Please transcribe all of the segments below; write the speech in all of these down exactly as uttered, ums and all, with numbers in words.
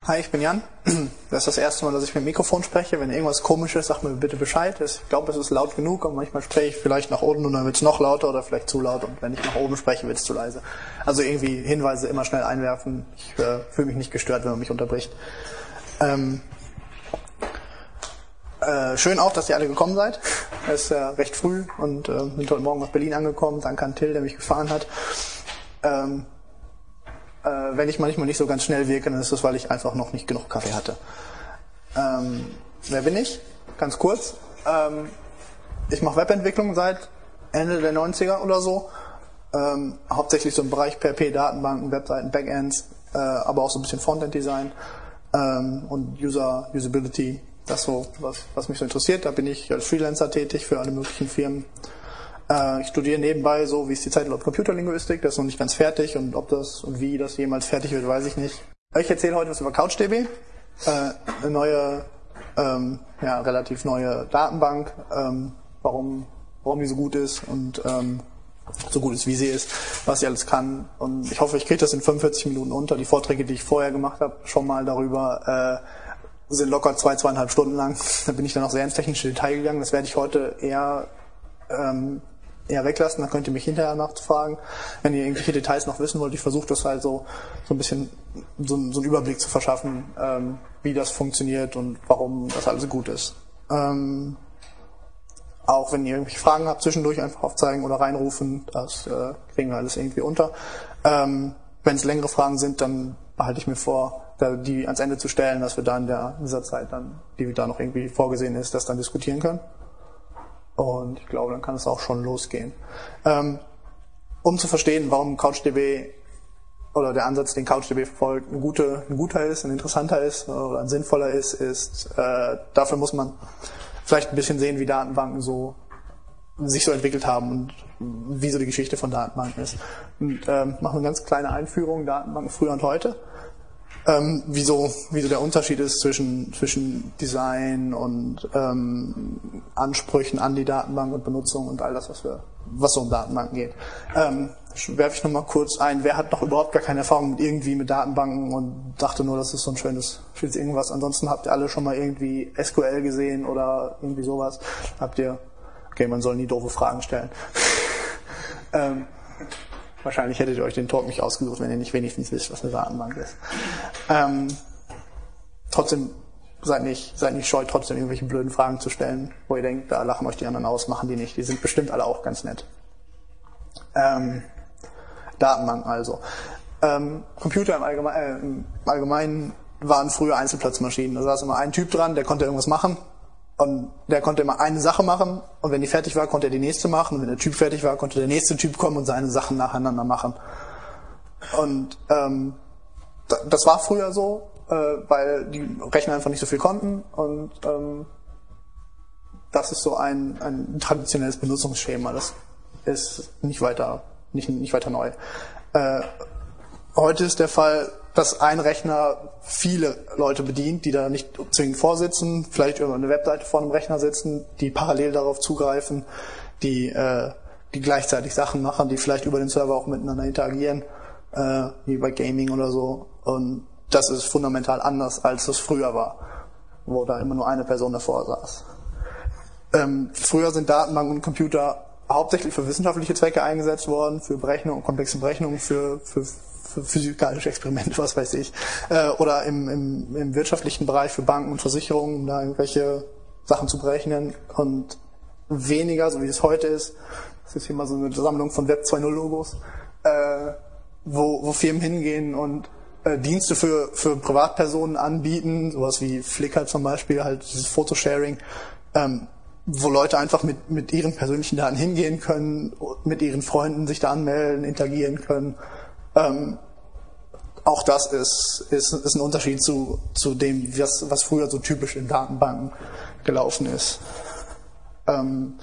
Hi, ich bin Jan. Das ist das erste Mal, dass ich mit dem Mikrofon spreche. Wenn irgendwas komisch ist, sag mir bitte Bescheid. Ich glaube, es ist laut genug, aber manchmal spreche ich vielleicht nach unten und dann wird es noch lauter oder vielleicht zu laut und wenn ich nach oben spreche, wird es zu leise. Also irgendwie Hinweise immer schnell einwerfen. Ich äh, fühle mich nicht gestört, wenn man mich unterbricht. Ähm, äh, schön auch, dass ihr alle gekommen seid. Es ist äh, recht früh und äh, sind heute Morgen aus Berlin angekommen. Danke an Till, der mich gefahren hat. Ähm, Wenn ich manchmal nicht so ganz schnell wirke, dann ist das, weil ich einfach noch nicht genug Kaffee hatte. Ähm, wer bin ich? Ganz kurz. Ähm, ich mache Webentwicklung seit Ende der neunziger oder so. Ähm, hauptsächlich so im Bereich P H P, Datenbanken, Webseiten, Backends, äh, aber auch so ein bisschen Frontend-Design ähm, und User, Usability. Das so, was, was mich so interessiert. Da bin ich als Freelancer tätig für alle möglichen Firmen. Ich studiere nebenbei so, wie es die Zeit läuft, Computerlinguistik, das ist noch nicht ganz fertig und ob das und wie das jemals fertig wird, weiß ich nicht. Ich erzähle heute was über CouchDB, äh, eine neue, ähm, ja, relativ neue Datenbank, ähm, warum, warum die so gut ist und ähm, so gut ist, wie sie ist, was sie alles kann. Und ich hoffe, ich kriege das in fünfundvierzig Minuten unter. Die Vorträge, die ich vorher gemacht habe, schon mal darüber, äh, sind locker zwei, zweieinhalb Stunden lang. Da bin ich dann auch sehr ins technische Detail gegangen. Das werde ich heute eher ähm, eher weglassen, dann könnt ihr mich hinterher nachfragen, wenn ihr irgendwelche Details noch wissen wollt. Ich versuche das halt so so ein bisschen so, so einen Überblick zu verschaffen, ähm, wie das funktioniert und warum das alles gut ist. Ähm, auch wenn ihr irgendwelche Fragen habt, zwischendurch einfach aufzeigen oder reinrufen, das äh, kriegen wir alles irgendwie unter. Ähm, wenn es längere Fragen sind, dann behalte ich mir vor, da, die ans Ende zu stellen, dass wir dann in, der, in dieser Zeit, dann, die da noch irgendwie vorgesehen ist, das dann diskutieren können. Und ich glaube, dann kann es auch schon losgehen. Ähm, um zu verstehen, warum CouchDB oder der Ansatz, den CouchDB verfolgt, ein, gute, ein guter ist, ein interessanter ist oder ein sinnvoller ist, ist äh, dafür muss man vielleicht ein bisschen sehen, wie Datenbanken so sich so entwickelt haben und wie so die Geschichte von Datenbanken ist. Und ähm, machen eine ganz kleine Einführung, Datenbanken früher und heute. Ähm, wieso, wieso der Unterschied ist zwischen, zwischen Design und ähm, Ansprüchen an die Datenbank und Benutzung und all das, was, wir, was so um Datenbanken geht. Ähm, werfe ich nochmal kurz ein, wer hat noch überhaupt gar keine Erfahrung mit irgendwie mit Datenbanken und dachte nur, das ist so ein schönes, schönes irgendwas. Ansonsten habt ihr alle schon mal irgendwie S Q L gesehen oder irgendwie sowas. Habt ihr, okay, man soll nie doofe Fragen stellen. ähm, Wahrscheinlich hättet ihr euch den Talk nicht ausgesucht, wenn ihr nicht wenigstens wisst, was eine Datenbank ist. Ähm, trotzdem seid nicht, seid nicht scheu, trotzdem irgendwelche blöden Fragen zu stellen, wo ihr denkt, da lachen euch die anderen aus, machen die nicht. Die sind bestimmt alle auch ganz nett. Ähm, Datenbanken also. Ähm, Computer im Allgemeinen, äh, im Allgemeinen waren früher Einzelplatzmaschinen. Da saß immer ein Typ dran, der konnte irgendwas machen. Und der konnte immer eine Sache machen und wenn die fertig war, konnte er die nächste machen und wenn der Typ fertig war, konnte der nächste Typ kommen und seine Sachen nacheinander machen. Und ähm, das war früher so, äh, weil die Rechner einfach nicht so viel konnten und ähm, das ist so ein, ein traditionelles Benutzungsschema. Das ist nicht weiter, nicht, nicht weiter neu. Äh, heute ist der Fall, dass ein Rechner viele Leute bedient, die da nicht zwingend vorsitzen, vielleicht über eine Webseite vor einem Rechner sitzen, die parallel darauf zugreifen, die, äh, die gleichzeitig Sachen machen, die vielleicht über den Server auch miteinander interagieren, äh, wie bei Gaming oder so. Und das ist fundamental anders, als es früher war, wo da immer nur eine Person davor saß. Ähm, früher sind Datenbanken und Computer hauptsächlich für wissenschaftliche Zwecke eingesetzt worden, für Berechnungen, komplexe Berechnungen, für, für für physikalische Experimente, was weiß ich, äh, oder im, im, im wirtschaftlichen Bereich für Banken und Versicherungen, um da irgendwelche Sachen zu berechnen und weniger, so wie es heute ist, das ist hier mal so eine Sammlung von Web zwei Punkt null Logos, äh, wo, wo Firmen hingehen und äh, Dienste für, für Privatpersonen anbieten, sowas wie Flickr zum Beispiel, halt dieses Photosharing, ähm, wo Leute einfach mit, mit ihren persönlichen Daten hingehen können, mit ihren Freunden sich da anmelden, interagieren können. Ähm, auch das ist, ist, ist ein Unterschied zu, zu dem, was, was früher so typisch in Datenbanken gelaufen ist. Ähm,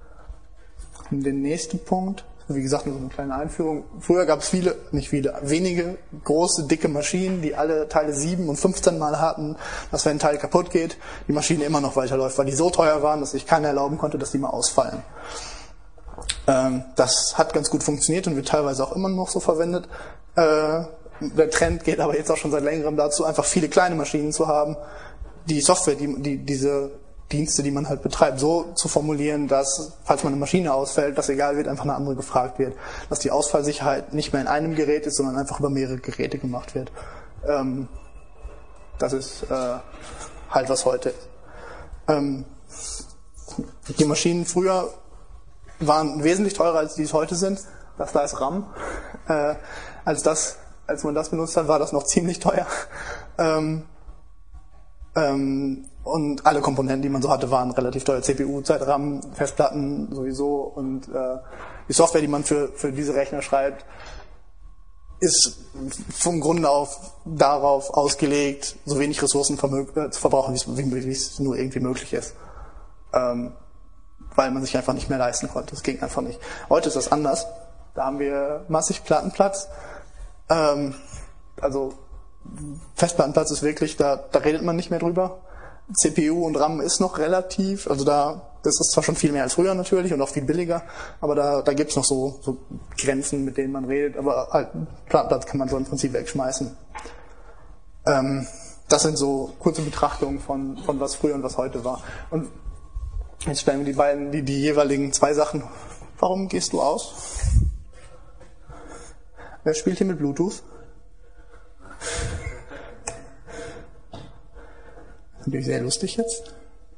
den nächsten Punkt, wie gesagt, nur so eine kleine Einführung. Früher gab es viele, nicht viele, wenige große, dicke Maschinen, die alle Teile sieben und fünfzehn Mal hatten, dass wenn ein Teil kaputt geht, die Maschine immer noch weiterläuft, weil die so teuer waren, dass sich keiner erlauben konnte, dass die mal ausfallen. Ähm, das hat ganz gut funktioniert und wird teilweise auch immer noch so verwendet. Äh, der Trend geht aber jetzt auch schon seit längerem dazu, einfach viele kleine Maschinen zu haben, die Software, die, die diese Dienste, die man halt betreibt, so zu formulieren, dass, falls man eine Maschine ausfällt, dass egal wird, einfach eine andere gefragt wird. Dass die Ausfallsicherheit nicht mehr in einem Gerät ist, sondern einfach über mehrere Geräte gemacht wird. Ähm, das ist äh, halt was heute ist. Ähm, die Maschinen früher waren wesentlich teurer, als die es heute sind. Das da ist RAM. Äh, als das, als man das benutzt hat, war das noch ziemlich teuer. Ähm, ähm, und alle Komponenten, die man so hatte, waren relativ teuer. C P U, Zeit, RAM, Festplatten sowieso und äh, die Software, die man für für diese Rechner schreibt, ist vom Grunde auf darauf ausgelegt, so wenig Ressourcen äh, zu verbrauchen, wie es nur irgendwie möglich ist. Ähm, weil man sich einfach nicht mehr leisten konnte. Das ging einfach nicht. Heute ist das anders. Da haben wir massig Plattenplatz. Ähm, also Festplattenplatz ist wirklich, da, da redet man nicht mehr drüber. C P U und RAM ist noch relativ, also da, das ist zwar schon viel mehr als früher natürlich und auch viel billiger, aber da, da gibt's noch so, so Grenzen, mit denen man redet, aber halt Plattenplatz kann man so im Prinzip wegschmeißen. Ähm, das sind so kurze Betrachtungen von, von was früher und was heute war. Und jetzt stellen wir die beiden, die, die jeweiligen zwei Sachen. Warum gehst du aus? Wer spielt hier mit Bluetooth? Natürlich sehr lustig jetzt.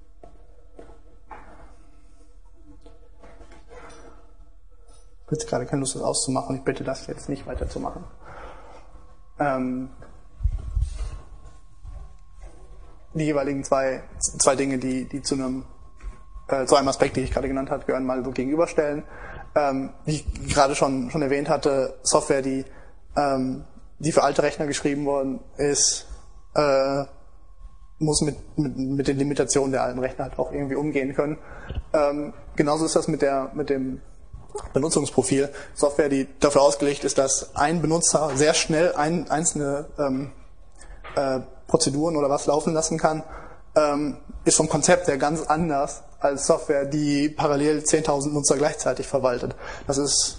Ich habe jetzt gerade keine Lust, das auszumachen. Ich bitte das jetzt nicht weiterzumachen. Ähm, die jeweiligen zwei, zwei Dinge, die, die zu einem äh, zu einem Aspekt, den ich gerade genannt habe, gehören mal so gegenüberstellen. Ähm, wie ich gerade schon schon erwähnt hatte, Software, die ähm, die für alte Rechner geschrieben worden ist, äh, muss mit, mit, mit den Limitationen der alten Rechner halt auch irgendwie umgehen können. Ähm, genauso ist das mit der mit dem Benutzungsprofil. Software, die dafür ausgelegt ist, dass ein Benutzer sehr schnell ein, einzelne ähm, äh, Prozeduren oder was laufen lassen kann, ähm, ist vom Konzept her ganz anders als Software, die parallel zehntausend Nutzer gleichzeitig verwaltet. Das ist,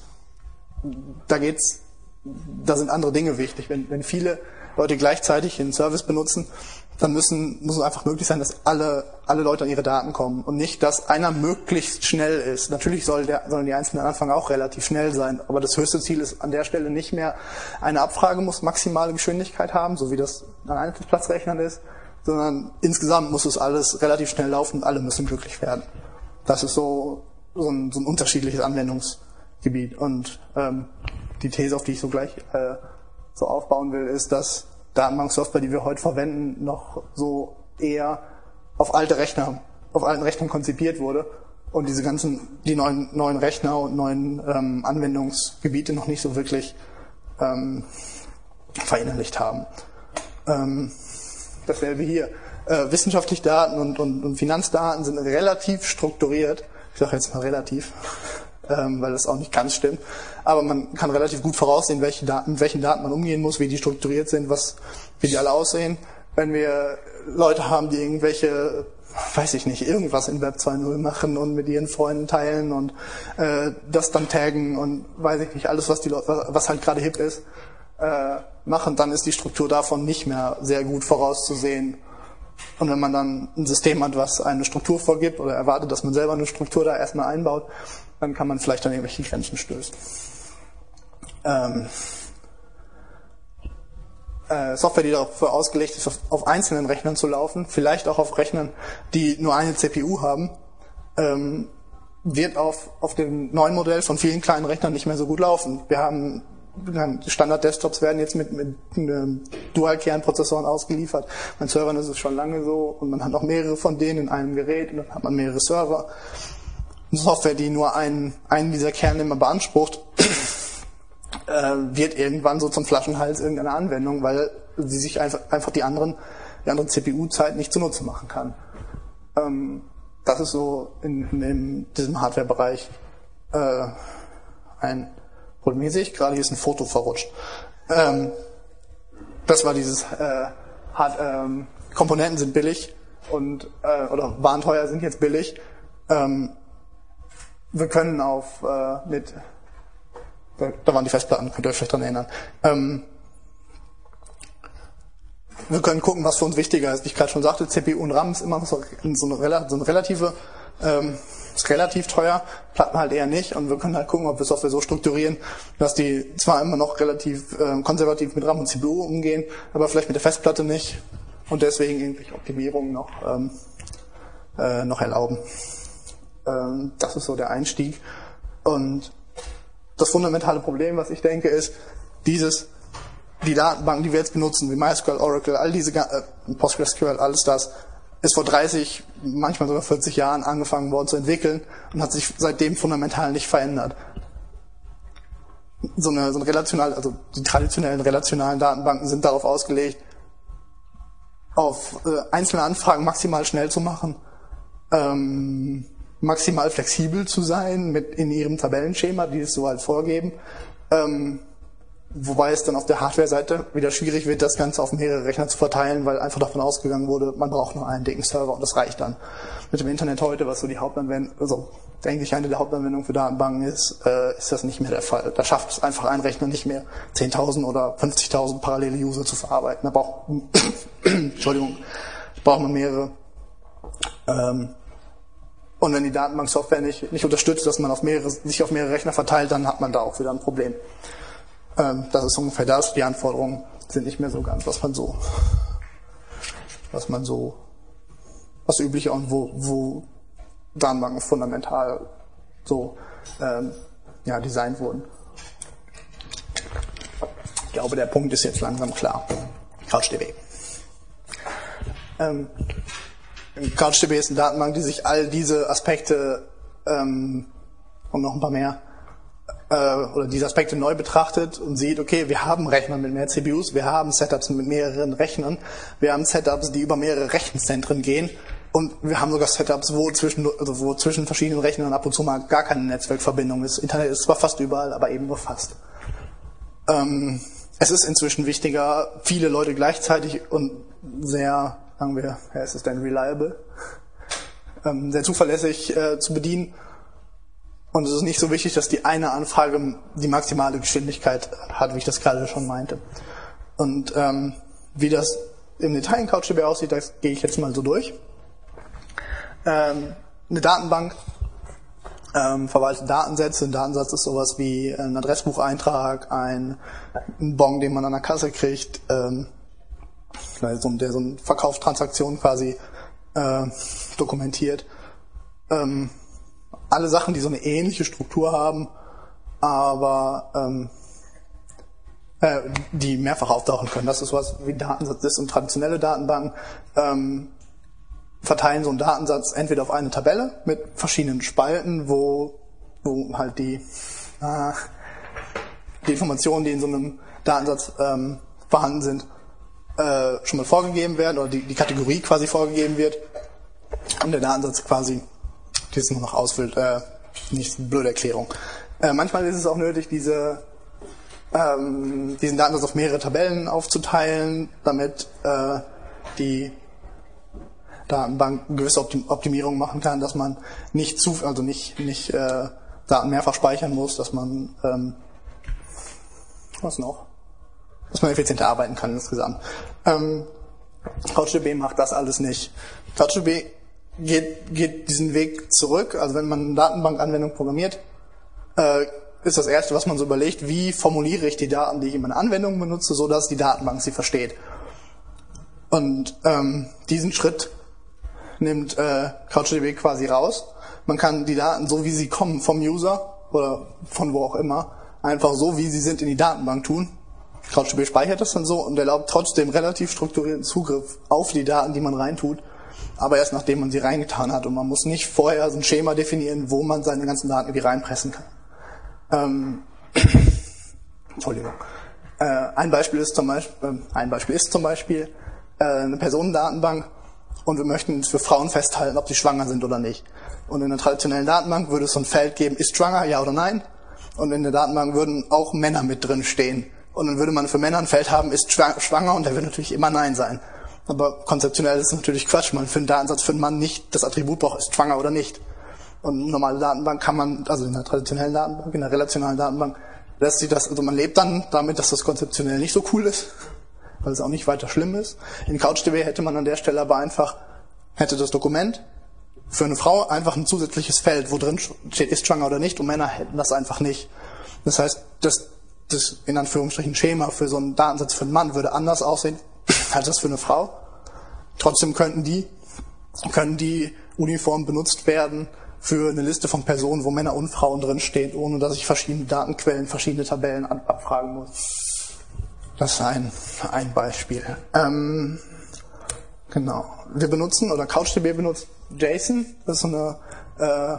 da geht's, da sind andere Dinge wichtig. Wenn, wenn viele Leute gleichzeitig einen Service benutzen, dann müssen, muss es einfach möglich sein, dass alle, alle Leute an ihre Daten kommen und nicht, dass einer möglichst schnell ist. Natürlich soll der, sollen die einzelnen am Anfang auch relativ schnell sein, aber das höchste Ziel ist an der Stelle nicht mehr, eine Abfrage muss maximale Geschwindigkeit haben, so wie das an Einzelplatzrechnern ist, sondern insgesamt muss es alles relativ schnell laufen und alle müssen glücklich werden. Das ist so, so, ein, so ein unterschiedliches Anwendungsgebiet. Und ähm, die These, auf die ich so gleich äh, so aufbauen will, ist, dass Datenbanksoftware, die wir heute verwenden, noch so eher auf alte Rechner, auf alten Rechnern konzipiert wurde und diese ganzen, die neuen, neuen Rechner und neuen ähm, Anwendungsgebiete noch nicht so wirklich ähm, verinnerlicht haben. Ähm, dasselbe hier. Äh, wissenschaftliche Daten und, und, und Finanzdaten sind relativ strukturiert. Ich sage jetzt mal relativ, ähm, weil das auch nicht ganz stimmt. Aber man kann relativ gut voraussehen, welche Daten, mit welchen Daten man umgehen muss, wie die strukturiert sind, was, wie die alle aussehen. Wenn wir Leute haben, die irgendwelche, weiß ich nicht, irgendwas in Web zwei Punkt null machen und mit ihren Freunden teilen und äh, das dann taggen und weiß ich nicht, alles, was die Leute, was, was halt gerade hip ist, äh, machen, dann ist die Struktur davon nicht mehr sehr gut vorauszusehen. Und wenn man dann ein System hat, was eine Struktur vorgibt oder erwartet, dass man selber eine Struktur da erstmal einbaut, dann kann man vielleicht an irgendwelche Grenzen stößen. Ähm, äh, Software, die dafür ausgelegt ist, auf, auf einzelnen Rechnern zu laufen, vielleicht auch auf Rechnern, die nur eine C P U haben, ähm, wird auf, auf dem neuen Modell von vielen kleinen Rechnern nicht mehr so gut laufen. Wir haben Standard-Desktops werden jetzt mit, mit Dual-Kern-Prozessoren ausgeliefert. Bei Servern ist es schon lange so und man hat noch mehrere von denen in einem Gerät und dann hat man mehrere Server. Eine Software, die nur einen, einen dieser Kerne immer beansprucht, äh, wird irgendwann so zum Flaschenhals irgendeiner Anwendung, weil sie sich einfach, einfach die anderen, die andere C P U-Zeit nicht zunutze machen kann. Ähm, das ist so in, in, in diesem Hardware-Bereich äh, ein Problem. Hier sehe ich gerade, hier ist ein Foto verrutscht. Ähm, das war dieses äh, hart, ähm, Komponenten sind billig und äh, oder waren teuer, sind jetzt billig. Ähm, wir können auf äh, mit da, da waren die Festplatten, könnt ihr euch vielleicht dran erinnern. Ähm, wir können gucken, was für uns wichtiger ist. Wie ich gerade schon sagte, C P U und RAM ist immer so, so, eine, so eine relative, ähm, ist relativ teuer, Platten halt eher nicht. Und wir können halt gucken, ob wir Software so strukturieren, dass die zwar immer noch relativ ähm, konservativ mit RAM und C P U umgehen, aber vielleicht mit der Festplatte nicht. Und deswegen irgendwelche Optimierungen noch, ähm, äh, noch erlauben. Ähm, das ist so der Einstieg. Und das fundamentale Problem, was ich denke, ist, dieses, die Datenbanken, die wir jetzt benutzen, wie MySQL, Oracle, all diese, äh, PostgreSQL, alles das, ist vor dreißig, manchmal sogar vierzig Jahren angefangen worden zu entwickeln und hat sich seitdem fundamental nicht verändert. So eine, so eine relational, also die traditionellen relationalen Datenbanken sind darauf ausgelegt, auf äh, einzelne Anfragen maximal schnell zu machen, ähm, maximal flexibel zu sein mit in ihrem Tabellenschema, die es so halt vorgeben, ähm, wobei es dann auf der Hardware-Seite wieder schwierig wird, das Ganze auf mehrere Rechner zu verteilen, weil einfach davon ausgegangen wurde, man braucht nur einen dicken Server und das reicht dann. Mit dem Internet heute, was so die Hauptanwendung, also denke ich, eine der Hauptanwendungen für Datenbanken ist, äh, ist das nicht mehr der Fall. Da schafft es einfach ein Rechner nicht mehr, zehntausend oder fünfzigtausend parallele User zu verarbeiten. Da braucht, Entschuldigung, braucht man mehrere. Ähm, und wenn die Datenbanksoftware nicht, nicht unterstützt, dass man auf mehrere, sich auf mehrere Rechner verteilt, dann hat man da auch wieder ein Problem. Ähm, das ist ungefähr das. Die Anforderungen sind nicht mehr so ganz, was man so, was man so, was üblich und wo, wo Datenbanken fundamental so ähm, ja, designt wurden. Ich glaube, der Punkt ist jetzt langsam klar. CouchDB. Ähm, CouchDB ist eine Datenbank, die sich all diese Aspekte ähm, und noch ein paar mehr äh, oder diese Aspekte neu betrachtet und sieht, okay, wir haben Rechner mit mehr C P Us, wir haben Setups mit mehreren Rechnern, wir haben Setups, die über mehrere Rechenzentren gehen. Und wir haben sogar Setups, wo zwischen, also wo zwischen verschiedenen Rechnern ab und zu mal gar keine Netzwerkverbindung ist. Internet ist zwar fast überall, aber eben nur fast. Ähm, es ist inzwischen wichtiger, viele Leute gleichzeitig und sehr, sagen wir, ja, es ist denn reliable, ähm, sehr zuverlässig äh, zu bedienen. Und es ist nicht so wichtig, dass die eine Anfrage die maximale Geschwindigkeit hat, wie ich das gerade schon meinte. Und ähm, wie das im Detail in CouchDB aussieht, das gehe ich jetzt mal so durch. Ähm, eine Datenbank ähm, verwaltet Datensätze. Ein Datensatz ist sowas wie ein Adressbucheintrag, ein, ein Bon, den man an der Kasse kriegt, ähm, der so eine Verkaufstransaktion quasi äh, dokumentiert. Ähm, alle Sachen, die so eine ähnliche Struktur haben, aber ähm, äh, die mehrfach auftauchen können. Das ist was wie Datensatz ist und traditionelle Datenbanken ähm, verteilen so einen Datensatz entweder auf eine Tabelle mit verschiedenen Spalten, wo, wo halt die, äh, die Informationen, die in so einem Datensatz ähm, vorhanden sind, äh, schon mal vorgegeben werden oder die, die Kategorie quasi vorgegeben wird und der Datensatz quasi das nur noch ausfüllt. Äh, nicht eine blöde Erklärung. Äh, manchmal ist es auch nötig, diese, ähm, diesen Datensatz auf mehrere Tabellen aufzuteilen, damit äh, die Datenbank eine gewisse Optimierung machen kann, dass man nicht zu, also nicht, nicht äh, Daten mehrfach speichern muss, dass man ähm, was noch? Dass man effizienter arbeiten kann insgesamt. Ähm, CouchDB macht das alles nicht. CouchDB geht, geht diesen Weg zurück, also wenn man eine Datenbankanwendung programmiert, äh, ist das Erste, was man so überlegt, wie formuliere ich die Daten, die ich in meiner Anwendung benutze, so dass die Datenbank sie versteht. Und ähm, diesen Schritt nimmt äh, CouchDB quasi raus. Man kann die Daten, so wie sie kommen vom User oder von wo auch immer, einfach so wie sie sind in die Datenbank tun. CouchDB speichert das dann so und erlaubt trotzdem relativ strukturierten Zugriff auf die Daten, die man reintut, aber erst nachdem man sie reingetan hat. Und man muss nicht vorher so ein Schema definieren, wo man seine ganzen Daten irgendwie reinpressen kann. Ähm, Entschuldigung. Äh, ein Beispiel ist zum Beispiel, äh, ein Beispiel ist zum Beispiel äh, eine Personendatenbank. Und wir möchten für Frauen festhalten, ob sie schwanger sind oder nicht. Und in der traditionellen Datenbank würde es so ein Feld geben, ist schwanger, ja oder nein. Und in der Datenbank würden auch Männer mit drin stehen. Und dann würde man für Männer ein Feld haben, ist schwanger, und der wird natürlich immer nein sein. Aber konzeptionell ist es natürlich Quatsch. Man für einen Datensatz für einen Mann nicht das Attribut braucht, ist schwanger oder nicht. Und eine normale Datenbank kann man, also in der traditionellen Datenbank, in der relationalen Datenbank, lässt sich das, also man lebt dann damit, dass das konzeptionell nicht so cool ist. weil es auch nicht weiter schlimm ist. In CouchDB hätte man an der Stelle aber einfach, hätte das Dokument für eine Frau einfach ein zusätzliches Feld, wo drin steht, ist schwanger oder nicht, und Männer hätten das einfach nicht. Das heißt, das, das in Anführungsstrichen Schema für so einen Datensatz für einen Mann würde anders aussehen als das für eine Frau. Trotzdem könnten die, können die uniform benutzt werden für eine Liste von Personen, wo Männer und Frauen drinstehen, ohne dass ich verschiedene Datenquellen, verschiedene Tabellen abfragen muss. Das ist ein, ein Beispiel. Ähm, genau. Wir benutzen, oder CouchDB benutzt JSON. Das ist so eine, äh,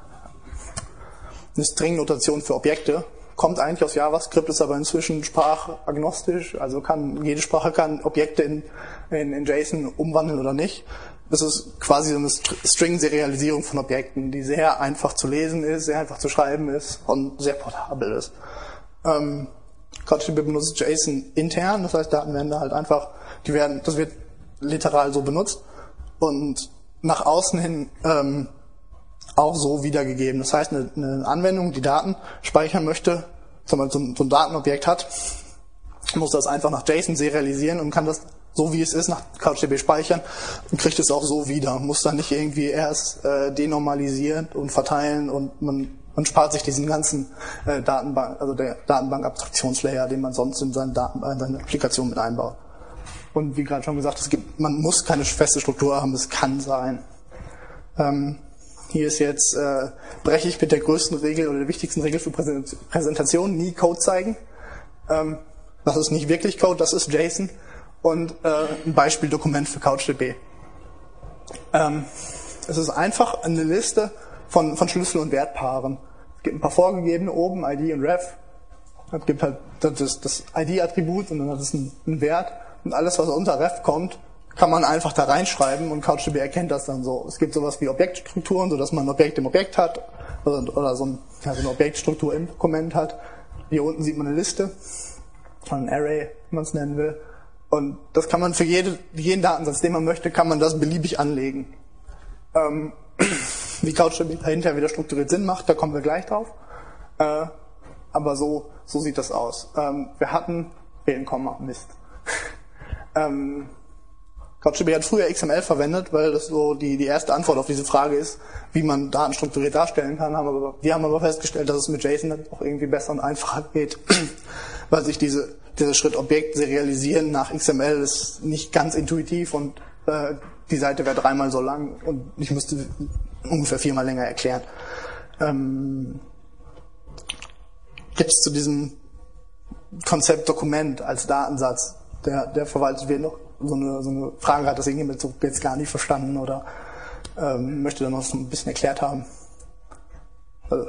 eine String-Notation für Objekte. Kommt eigentlich aus JavaScript, ist aber inzwischen sprachagnostisch. Also kann, jede Sprache kann Objekte in, in, in JSON umwandeln oder nicht. Das ist quasi so eine String-Serialisierung von Objekten, die sehr einfach zu lesen ist, sehr einfach zu schreiben ist und sehr portabel ist. Ähm, CouchDB benutzt JSON intern, das heißt, Daten werden da halt einfach, die werden, das wird literal so benutzt und nach außen hin ähm, auch so wiedergegeben. Das heißt, eine, eine Anwendung, die Daten speichern möchte, zum Beispiel so ein, so ein Datenobjekt hat, muss das einfach nach JSON serialisieren und kann das so wie es ist nach CouchDB speichern und kriegt es auch so wieder. Muss dann nicht irgendwie erst äh, denormalisieren und verteilen und man, man spart sich diesen ganzen äh, Datenbank, also der Datenbank-Abstraktionslayer, den man sonst in seine, Daten, in seine Applikation mit einbaut. Und wie gerade schon gesagt, es gibt, man muss keine feste Struktur haben, es kann sein. Ähm, hier ist jetzt, äh, breche ich mit der größten Regel oder der wichtigsten Regel für Präsentation, nie Code zeigen. Ähm, das ist nicht wirklich Code, das ist JSON. Und äh, ein Beispieldokument für CouchDB. Ähm, es ist einfach eine Liste von, von Schlüssel- und Wertpaaren. Es gibt ein paar vorgegebene oben, I D und Ref. Es gibt halt das, das I D-Attribut und dann hat es einen, einen Wert. Und alles, was unter Ref kommt, kann man einfach da reinschreiben und CouchDB erkennt das dann so. Es gibt sowas wie Objektstrukturen, sodass man ein Objekt im Objekt hat oder, oder so, ein, ja, so eine Objektstruktur im Dokument hat. Hier unten sieht man eine Liste, ein Array, wie man es nennen will. Und das kann man für jede, jeden Datensatz, den man möchte, kann man das beliebig anlegen. Ähm, wie CouchDB dahinter wieder strukturiert Sinn macht, da kommen wir gleich drauf. Äh, aber so, so sieht das aus. Ähm, wir hatten, fehlen Komma, Mist. ähm, CouchDB hat früher X M L verwendet, weil das so die, die erste Antwort auf diese Frage ist, wie man Daten strukturiert darstellen kann. Haben aber, wir haben aber festgestellt, dass es mit JSON dann auch irgendwie besser und einfacher geht, weil sich diese Dieser Schritt Objekt serialisieren nach X M L ist nicht ganz intuitiv und äh, die Seite wäre dreimal so lang und ich müsste ungefähr viermal länger erklären. Ähm, jetzt zu diesem Konzept Dokument als Datensatz, der, der verwaltet wird noch. So eine, so eine Frage hat das irgendjemand so jetzt gar nicht verstanden oder ähm, möchte da noch so ein bisschen erklärt haben. Also,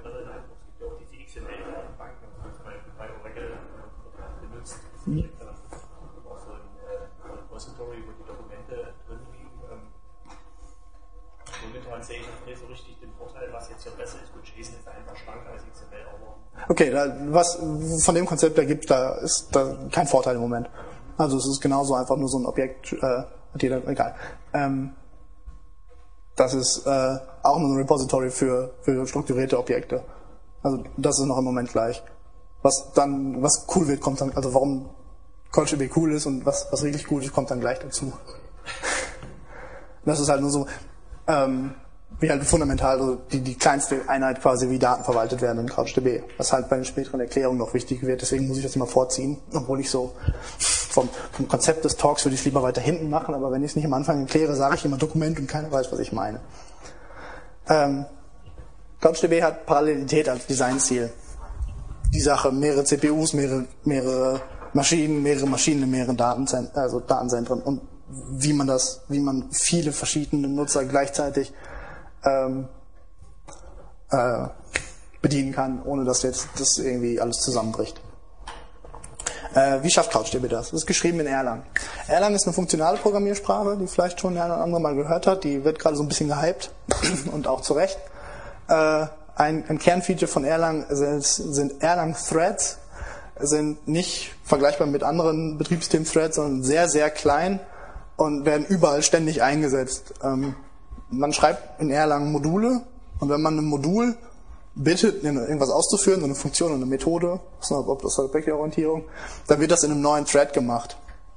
Mhm. Auch so ein äh, Repository, wo die Dokumente drin liegen. Ähm, momentan sehe ich nicht so richtig den Vorteil, was jetzt hier besser ist. Gut, JSON ist einfach schlanker als X M L, aber. Okay, da, was von dem Konzept da gibt, da ist da kein Vorteil im Moment. Also es ist genauso einfach nur so ein Objekt, äh, hat jeder, egal. Ähm, das ist äh, auch nur ein Repository für, für strukturierte Objekte. Also das ist noch im Moment gleich. Was dann, was cool wird, kommt dann, also warum CouchDB cool ist und was, was richtig gut ist, kommt dann gleich dazu. Das ist halt nur so, ähm, wie halt fundamental, also die, die kleinste Einheit quasi, wie Daten verwaltet werden in CouchDB. Was halt bei den späteren Erklärungen noch wichtig wird, deswegen muss ich das immer vorziehen, obwohl ich so vom, vom Konzept des Talks würde ich es lieber weiter hinten machen, aber wenn ich es nicht am Anfang erkläre, sage ich immer Dokument und keiner weiß, was ich meine. Ähm, CouchDB hat Parallelität als Designziel. Die Sache, mehrere C P Us, mehrere, mehrere Maschinen, mehrere Maschinen in mehreren Datenzentren, also Datenzentren und wie man das, wie man viele verschiedene Nutzer gleichzeitig ähm, äh, bedienen kann, ohne dass jetzt das irgendwie alles zusammenbricht. Äh, wie schafft CouchDB das? Das ist geschrieben in Erlang. Erlang ist eine funktionale Programmiersprache, die vielleicht schon der eine oder andere mal gehört hat. Die wird gerade so ein bisschen gehypt und auch zu Recht. Äh, Ein, ein Kernfeature von Erlang sind, sind Erlang-Threads, sind nicht vergleichbar mit anderen Betriebssystem-Threads, sondern sehr, sehr klein und werden überall ständig eingesetzt. Ähm, man schreibt in Erlang Module und wenn man ein Modul bittet, irgendwas auszuführen, so eine Funktion oder eine Methode, das ist eine Objektorientierung, dann wird das in einem neuen Thread gemacht.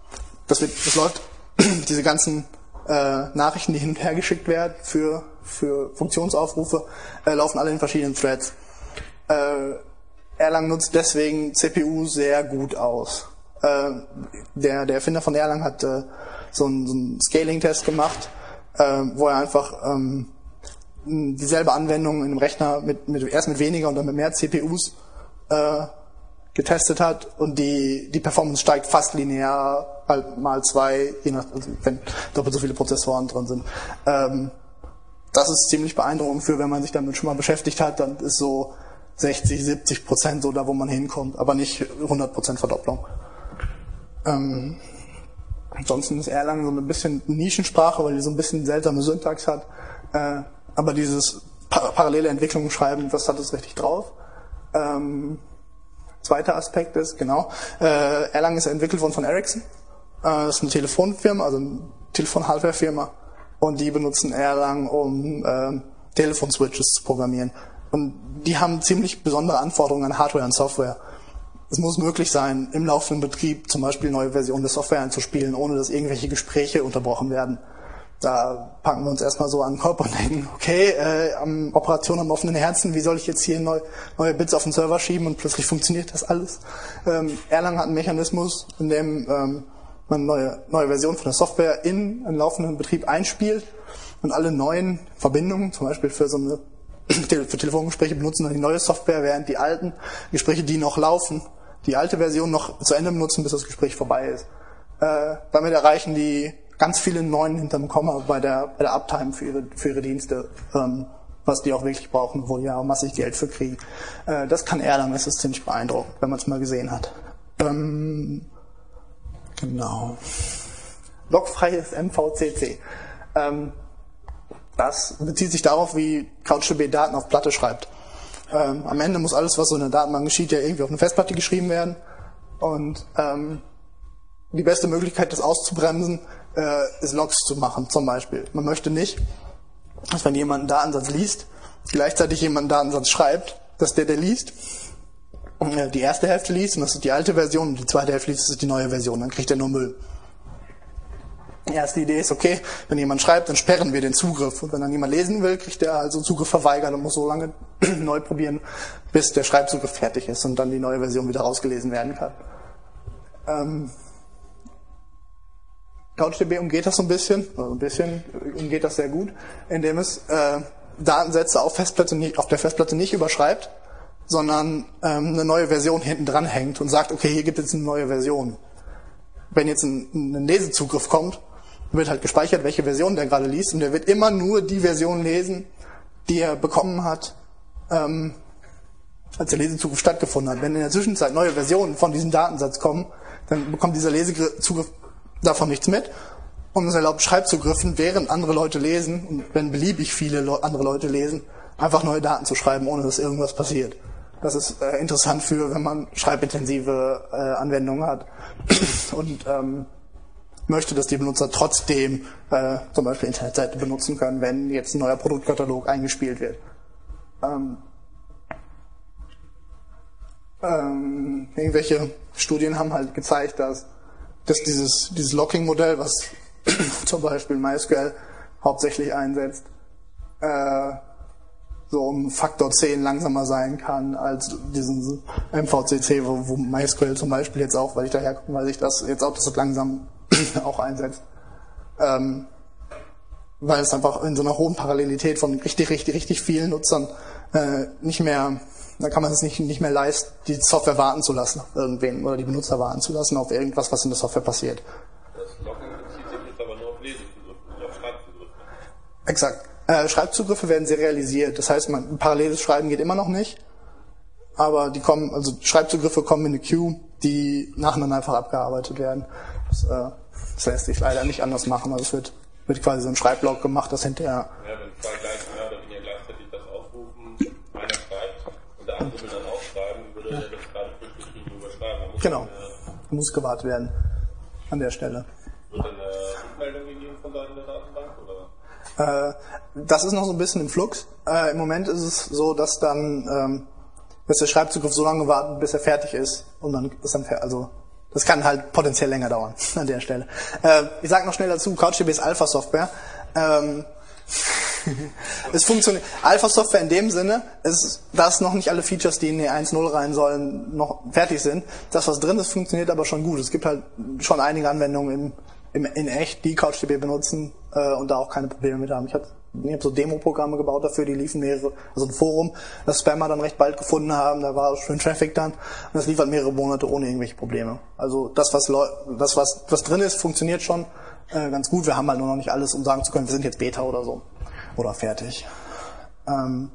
das wird, das läuft, diese ganzen äh, Nachrichten, die hin und her geschickt werden für, für Funktionsaufrufe, äh, laufen alle in verschiedenen Threads. Äh, Erlang nutzt deswegen C P U sehr gut aus. Äh, der, der Erfinder von Erlang hat äh, so einen, so einen Scaling-Test gemacht, äh, wo er einfach ähm, dieselbe Anwendung in einem Rechner mit, mit erst mit weniger und dann mit mehr C P Us äh, getestet hat und die die Performance steigt fast linear, halt mal zwei, je nach, also wenn doppelt so viele Prozessoren drin sind. Ähm, das ist ziemlich beeindruckend für, wenn man sich damit schon mal beschäftigt hat, dann ist so sechzig, siebzig Prozent so da, wo man hinkommt, aber nicht hundert Prozent Verdopplung. Ähm, ansonsten ist Erlang so ein bisschen Nischensprache, weil die so ein bisschen seltsame Syntax hat. Äh, aber dieses pa- parallele Entwicklungen schreiben, das hat es richtig drauf. Ähm, zweiter Aspekt ist, genau, äh, Erlang ist entwickelt worden von Ericsson. Äh, das ist eine Telefonfirma, also eine Telefon-Hardware-Firma. Und die benutzen Erlang, um äh, Telefon-Switches zu programmieren. Und die haben ziemlich besondere Anforderungen an Hardware und Software. Es muss möglich sein, im laufenden Betrieb zum Beispiel neue Versionen der Software einzuspielen, ohne dass irgendwelche Gespräche unterbrochen werden. Da packen wir uns erstmal so an den Kopf und denken, okay, äh, am Operation am offenen Herzen, wie soll ich jetzt hier neu, neue Bits auf den Server schieben und plötzlich funktioniert das alles? Ähm, Erlang hat einen Mechanismus, in dem ähm, man neue, neue Versionen von der Software in einen laufenden Betrieb einspielt und alle neuen Verbindungen, zum Beispiel für so eine für Telefongespräche benutzen dann die neue Software, während die alten Gespräche, die noch laufen, die alte Version noch zu Ende benutzen, bis das Gespräch vorbei ist. Äh, damit erreichen die ganz viele Neuen hinterm Komma bei der, bei der Uptime für ihre, für ihre Dienste, ähm, was die auch wirklich brauchen, wo die ja auch massig Geld für kriegen. Äh, das kann Erlang, das ist ziemlich beeindruckend, wenn man es mal gesehen hat. Ähm, genau. Logfreies M V C C. Ähm, Das bezieht sich darauf, wie CouchDB Daten auf Platte schreibt. Ähm, am Ende muss alles, was so in der Datenbank geschieht, ja irgendwie auf eine Festplatte geschrieben werden. Und ähm, die beste Möglichkeit, das auszubremsen, äh, ist Logs zu machen, zum Beispiel. Man möchte nicht, dass wenn jemand einen Datensatz liest, gleichzeitig jemand einen Datensatz schreibt, dass der, der liest, äh, die erste Hälfte liest, und das ist die alte Version, und die zweite Hälfte liest, das ist die neue Version. Dann kriegt er nur Müll. Die erste Idee ist, okay, wenn jemand schreibt, dann sperren wir den Zugriff. Und wenn dann jemand lesen will, kriegt er also Zugriff verweigert und muss so lange neu probieren, bis der Schreibzugriff fertig ist und dann die neue Version wieder rausgelesen werden kann. Ähm, CouchDB umgeht das so ein bisschen, also ein bisschen umgeht das sehr gut, indem es äh, Datensätze auf, Festplatte nicht, auf der Festplatte nicht überschreibt, sondern ähm, eine neue Version hinten dran hängt und sagt, okay, hier gibt es eine neue Version. Wenn jetzt ein, ein Lesezugriff kommt, wird halt gespeichert, welche Version der gerade liest, und der wird immer nur die Version lesen, die er bekommen hat, ähm, als der Lesezugriff stattgefunden hat. Wenn in der Zwischenzeit neue Versionen von diesem Datensatz kommen, dann bekommt dieser Lesezugriff davon nichts mit und es erlaubt Schreibzugriffen, während andere Leute lesen, und wenn beliebig viele Le- andere Leute lesen, einfach neue Daten zu schreiben, ohne dass irgendwas passiert. Das ist äh, interessant für, wenn man schreibintensive äh, Anwendungen hat und ähm, möchte, dass die Benutzer trotzdem äh, zum Beispiel Internetseite benutzen können, wenn jetzt ein neuer Produktkatalog eingespielt wird. Ähm, ähm, irgendwelche Studien haben halt gezeigt, dass, dass dieses, dieses Locking-Modell, was zum Beispiel MySQL hauptsächlich einsetzt, äh, so um Faktor zehn langsamer sein kann als diesen M V C C, wo, wo MySQL zum Beispiel jetzt auch, weil ich daher komme, weil ich das jetzt auch das langsam auch einsetzt. Ähm, weil es einfach in so einer hohen Parallelität von richtig, richtig, richtig vielen Nutzern äh, nicht mehr, da kann man es nicht, nicht mehr leisten, die Software warten zu lassen auf irgendwen oder die Benutzer warten zu lassen auf irgendwas, was in der Software passiert. Das Locken bezieht sich jetzt aber nur auf Lesezugriffe, nicht auf Schreibzugriffe. Exakt. Äh, Schreibzugriffe werden serialisiert. Das heißt, man, paralleles Schreiben geht immer noch nicht. Aber die kommen, also Schreibzugriffe kommen in eine Queue, die nacheinander einfach abgearbeitet werden. Das, äh, das lässt sich leider nicht anders machen. Also es wird, wird quasi so ein Schreiblog gemacht, das hinterher. Ja, wenn zwei gleich mehr oder weniger gleichzeitig das aufrufen, einer schreibt und der andere will dann auch schreiben, würde ja. der das gerade frisch geschrieben überschreiben. Muss Genau. Dann, äh, muss gewartet werden an der Stelle. Wird dann eine Rückmeldung gegeben von Seiten der Datenbank? Oder? Äh, das ist noch so ein bisschen im Flux. Äh, Im Moment ist es so, dass dann ähm, dass der Schreibzugriff so lange wartet, bis er fertig ist, und dann ist dann fer- also Das kann halt potenziell länger dauern an der Stelle. Äh, ich sage noch schnell dazu, CouchDB ist Alpha-Software. Ähm, es funktioniert. Alpha-Software in dem Sinne, ist, dass noch nicht alle Features, die in die eins Punkt null rein sollen, noch fertig sind. Das, was drin ist, funktioniert aber schon gut. Es gibt halt schon einige Anwendungen im, im, in echt, die CouchDB benutzen äh, und da auch keine Probleme mit haben. Ich habe ich hab so Demo-Programme gebaut dafür, die liefen mehrere, also ein Forum, das Spammer dann recht bald gefunden haben, da war schön Traffic dann und das lief halt mehrere Monate ohne irgendwelche Probleme. Also das, was das was, was drin ist, funktioniert schon äh, ganz gut. Wir haben halt nur noch nicht alles, um sagen zu können, wir sind jetzt Beta oder so. Oder fertig. Ähm,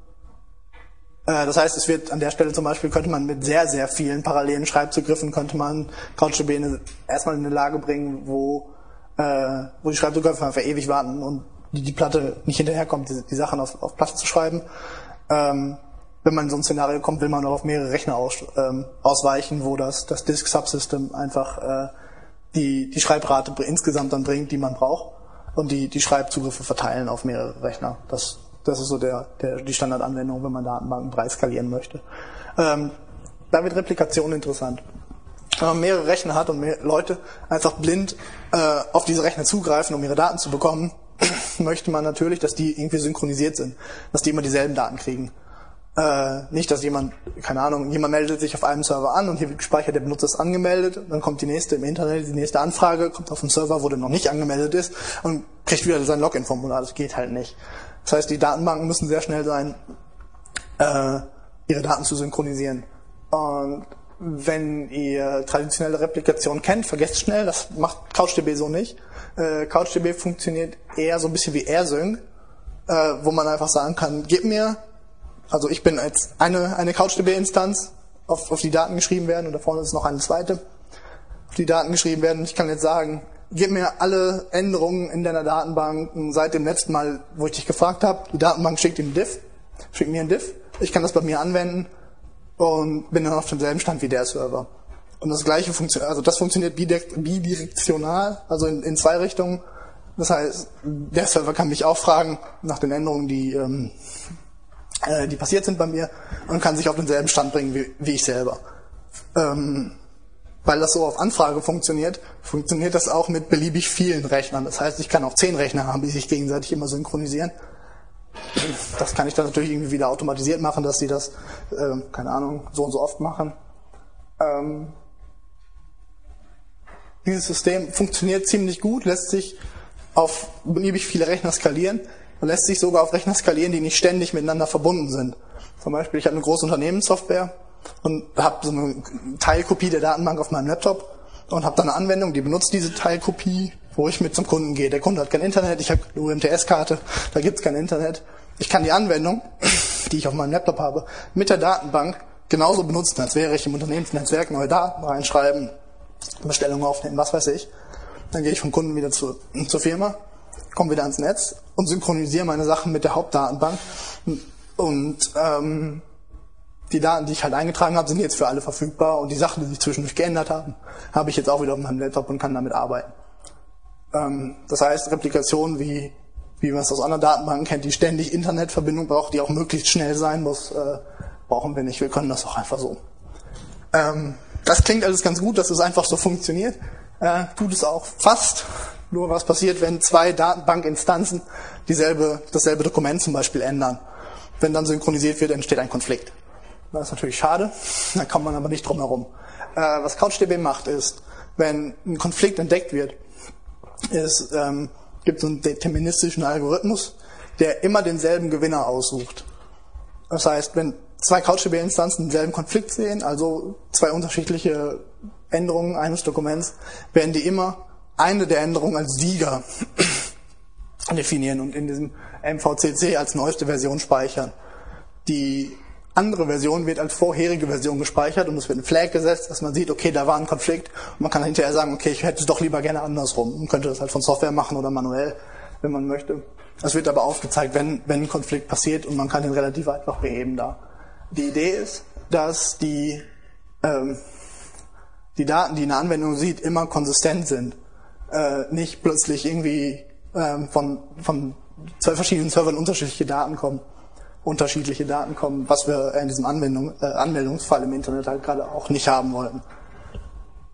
äh, das heißt, es wird an der Stelle zum Beispiel, könnte man mit sehr, sehr vielen parallelen Schreibzugriffen, könnte man CouchDB eine, erstmal in eine Lage bringen, wo, äh, wo die Schreibzugriffe einfach ewig warten und die, die Platte nicht hinterherkommt, die, die Sachen auf, auf Platte zu schreiben. Ähm, wenn man in so ein Szenario kommt, will man auch auf mehrere Rechner aus, ähm, ausweichen, wo das, das Disk-Subsystem einfach äh, die, die Schreibrate insgesamt dann bringt, die man braucht. Und die, die Schreibzugriffe verteilen auf mehrere Rechner. Das, das ist so der, der, die Standardanwendung, wenn man Datenbanken breit skalieren möchte. Ähm, da wird Replikation interessant. Wenn man mehrere Rechner hat und mehr Leute einfach blind äh, auf diese Rechner zugreifen, um ihre Daten zu bekommen, möchte man natürlich, dass die irgendwie synchronisiert sind, dass die immer dieselben Daten kriegen. Äh, nicht, dass jemand, keine Ahnung, jemand meldet sich auf einem Server an und hier wird gespeichert, der Benutzer ist angemeldet, dann kommt die nächste im Internet, die nächste Anfrage, kommt auf den Server, wo der noch nicht angemeldet ist und kriegt wieder sein Login-Formular. Das geht halt nicht. Das heißt, die Datenbanken müssen sehr schnell sein, äh, ihre Daten zu synchronisieren. Und wenn ihr traditionelle Replikation kennt, vergesst schnell, das macht CouchDB so nicht. Äh, CouchDB funktioniert eher so ein bisschen wie AirSync, äh, wo man einfach sagen kann, gib mir, also ich bin jetzt eine, eine CouchDB-Instanz, auf, auf die Daten geschrieben werden und da vorne ist noch eine zweite, auf die Daten geschrieben werden. Ich kann jetzt sagen, gib mir alle Änderungen in deiner Datenbank seit dem letzten Mal, wo ich dich gefragt habe. Die Datenbank schickt ihm einen Diff, schickt mir einen Diff. Ich kann das bei mir anwenden und bin dann auf demselben Stand wie der Server. Und das gleiche funktioniert, also das funktioniert bidirektional, also in, in zwei Richtungen. Das heißt, der Server kann mich auch fragen nach den Änderungen, die ähm, die passiert sind bei mir und kann sich auf denselben Stand bringen wie, wie ich selber. Ähm, weil das so auf Anfrage funktioniert, funktioniert das auch mit beliebig vielen Rechnern. Das heißt, ich kann auch zehn Rechner haben, die sich gegenseitig immer synchronisieren. Das kann ich dann natürlich irgendwie wieder automatisiert machen, dass sie das, äh, keine Ahnung, so und so oft machen. Ähm, dieses System funktioniert ziemlich gut, lässt sich auf beliebig viele Rechner skalieren. Man lässt sich sogar auf Rechner skalieren, die nicht ständig miteinander verbunden sind. Zum Beispiel, ich habe eine große Unternehmenssoftware und habe so eine Teilkopie der Datenbank auf meinem Laptop und habe dann eine Anwendung, die benutzt diese Teilkopie, wo ich mit zum Kunden gehe. Der Kunde hat kein Internet, ich habe eine U M T S-Karte, da gibt's kein Internet. Ich kann die Anwendung, die ich auf meinem Laptop habe, mit der Datenbank genauso benutzen, als wäre ich im Unternehmensnetzwerk neue Daten reinschreiben, Bestellungen aufnehmen, was weiß ich. Dann gehe ich vom Kunden wieder zur, zur Firma, komme wieder ans Netz und synchronisiere meine Sachen mit der Hauptdatenbank. Und ähm, die Daten, die ich halt eingetragen habe, sind jetzt für alle verfügbar. Und die Sachen, die sich zwischendurch geändert haben, habe ich jetzt auch wieder auf meinem Laptop und kann damit arbeiten. Ähm, das heißt, Replikation, wie, wie man es aus anderen Datenbanken kennt, die ständig Internetverbindung braucht, die auch möglichst schnell sein muss, äh, brauchen wir nicht. Wir können das auch einfach so. Ähm, das klingt alles ganz gut, dass es einfach so funktioniert. Äh, tut es auch fast. Nur was passiert, wenn zwei Datenbankinstanzen dieselbe, dasselbe Dokument zum Beispiel ändern. Wenn dann synchronisiert wird, entsteht ein Konflikt. Das ist natürlich schade, da kommt man aber nicht drum herum. Äh, was CouchDB macht ist, wenn ein Konflikt entdeckt wird, es ähm, gibt so einen deterministischen Algorithmus, der immer denselben Gewinner aussucht. Das heißt, wenn zwei CouchDB-Instanzen denselben Konflikt sehen, also zwei unterschiedliche Änderungen eines Dokuments, werden die immer eine der Änderungen als Sieger definieren und in diesem M V C C als neueste Version speichern. Die andere Version wird als vorherige Version gespeichert und es wird ein Flag gesetzt, dass man sieht, okay, da war ein Konflikt und man kann hinterher sagen, okay, ich hätte es doch lieber gerne andersrum. Man könnte das halt von Software machen oder manuell, wenn man möchte. Es wird aber aufgezeigt, wenn, wenn ein Konflikt passiert und man kann den relativ einfach beheben da. Die Idee ist, dass die, ähm, die Daten, die eine Anwendung sieht, immer konsistent sind. Äh, nicht plötzlich irgendwie ähm, von, von zwei verschiedenen Servern unterschiedliche Daten kommen, unterschiedliche Daten kommen, was wir in diesem Anwendung, äh, Anmeldungsfall im Internet halt gerade auch nicht haben wollten.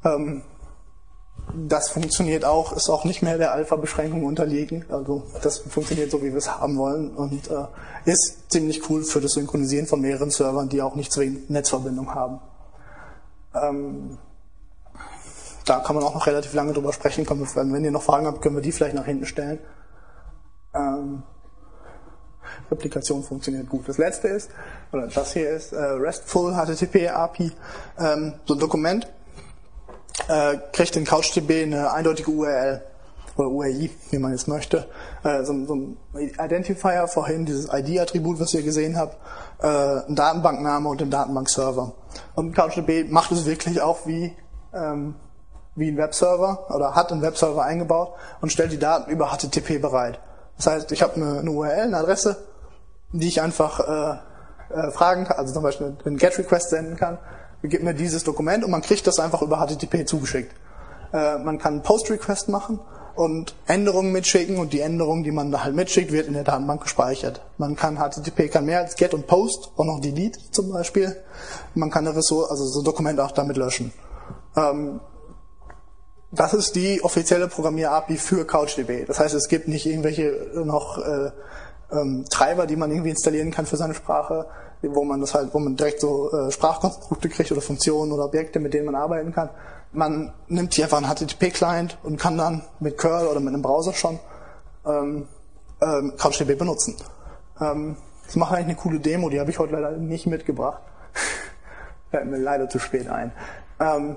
Ähm, das funktioniert auch, ist auch nicht mehr der Alpha-Beschränkung unterliegen. Also das funktioniert so, wie wir es haben wollen und äh, ist ziemlich cool für das Synchronisieren von mehreren Servern, die auch nicht zwingend Netzverbindung haben. Ähm, da kann man auch noch relativ lange drüber sprechen. Wenn ihr noch Fragen habt, können wir die vielleicht nach hinten stellen. Ähm, Replikation funktioniert gut. Das letzte ist, oder das hier ist äh, RESTful H T T P A P I. Ähm, so ein Dokument äh, kriegt in CouchDB eine eindeutige U R L oder U R I, wie man jetzt möchte. Äh, so, so ein Identifier, vorhin dieses I D-Attribut, was ihr gesehen habt, äh, ein Datenbankname und ein Datenbankserver. Und CouchDB macht es wirklich auch wie ähm, wie ein Webserver oder hat einen Webserver eingebaut und stellt die Daten über H T T P bereit. Das heißt, ich habe eine, eine U R L, eine Adresse, die ich einfach äh, äh, fragen kann, also zum Beispiel einen GET-Request senden kann, gibt mir dieses Dokument und man kriegt das einfach über H T T P zugeschickt. Äh, man kann einen Post-Request machen und Änderungen mitschicken und die Änderungen, die man da halt mitschickt, wird in der Datenbank gespeichert. Man kann H T T P kann mehr als Get und Post, auch noch Delete zum Beispiel. Man kann eine Ressource, also so ein Dokument auch damit löschen. Ähm, Das ist die offizielle Programmier-A P I für CouchDB. Das heißt, es gibt nicht irgendwelche noch äh, ähm, Treiber, die man irgendwie installieren kann für seine Sprache, wo man das halt, wo man direkt so äh, Sprachkonstrukte kriegt oder Funktionen oder Objekte, mit denen man arbeiten kann. Man nimmt hier einfach einen H T T P-Client und kann dann mit Curl oder mit einem Browser schon ähm, ähm, CouchDB benutzen. Ähm, das macht eigentlich eine coole Demo, die habe ich heute leider nicht mitgebracht. Fällt mir leider zu spät ein. Ähm,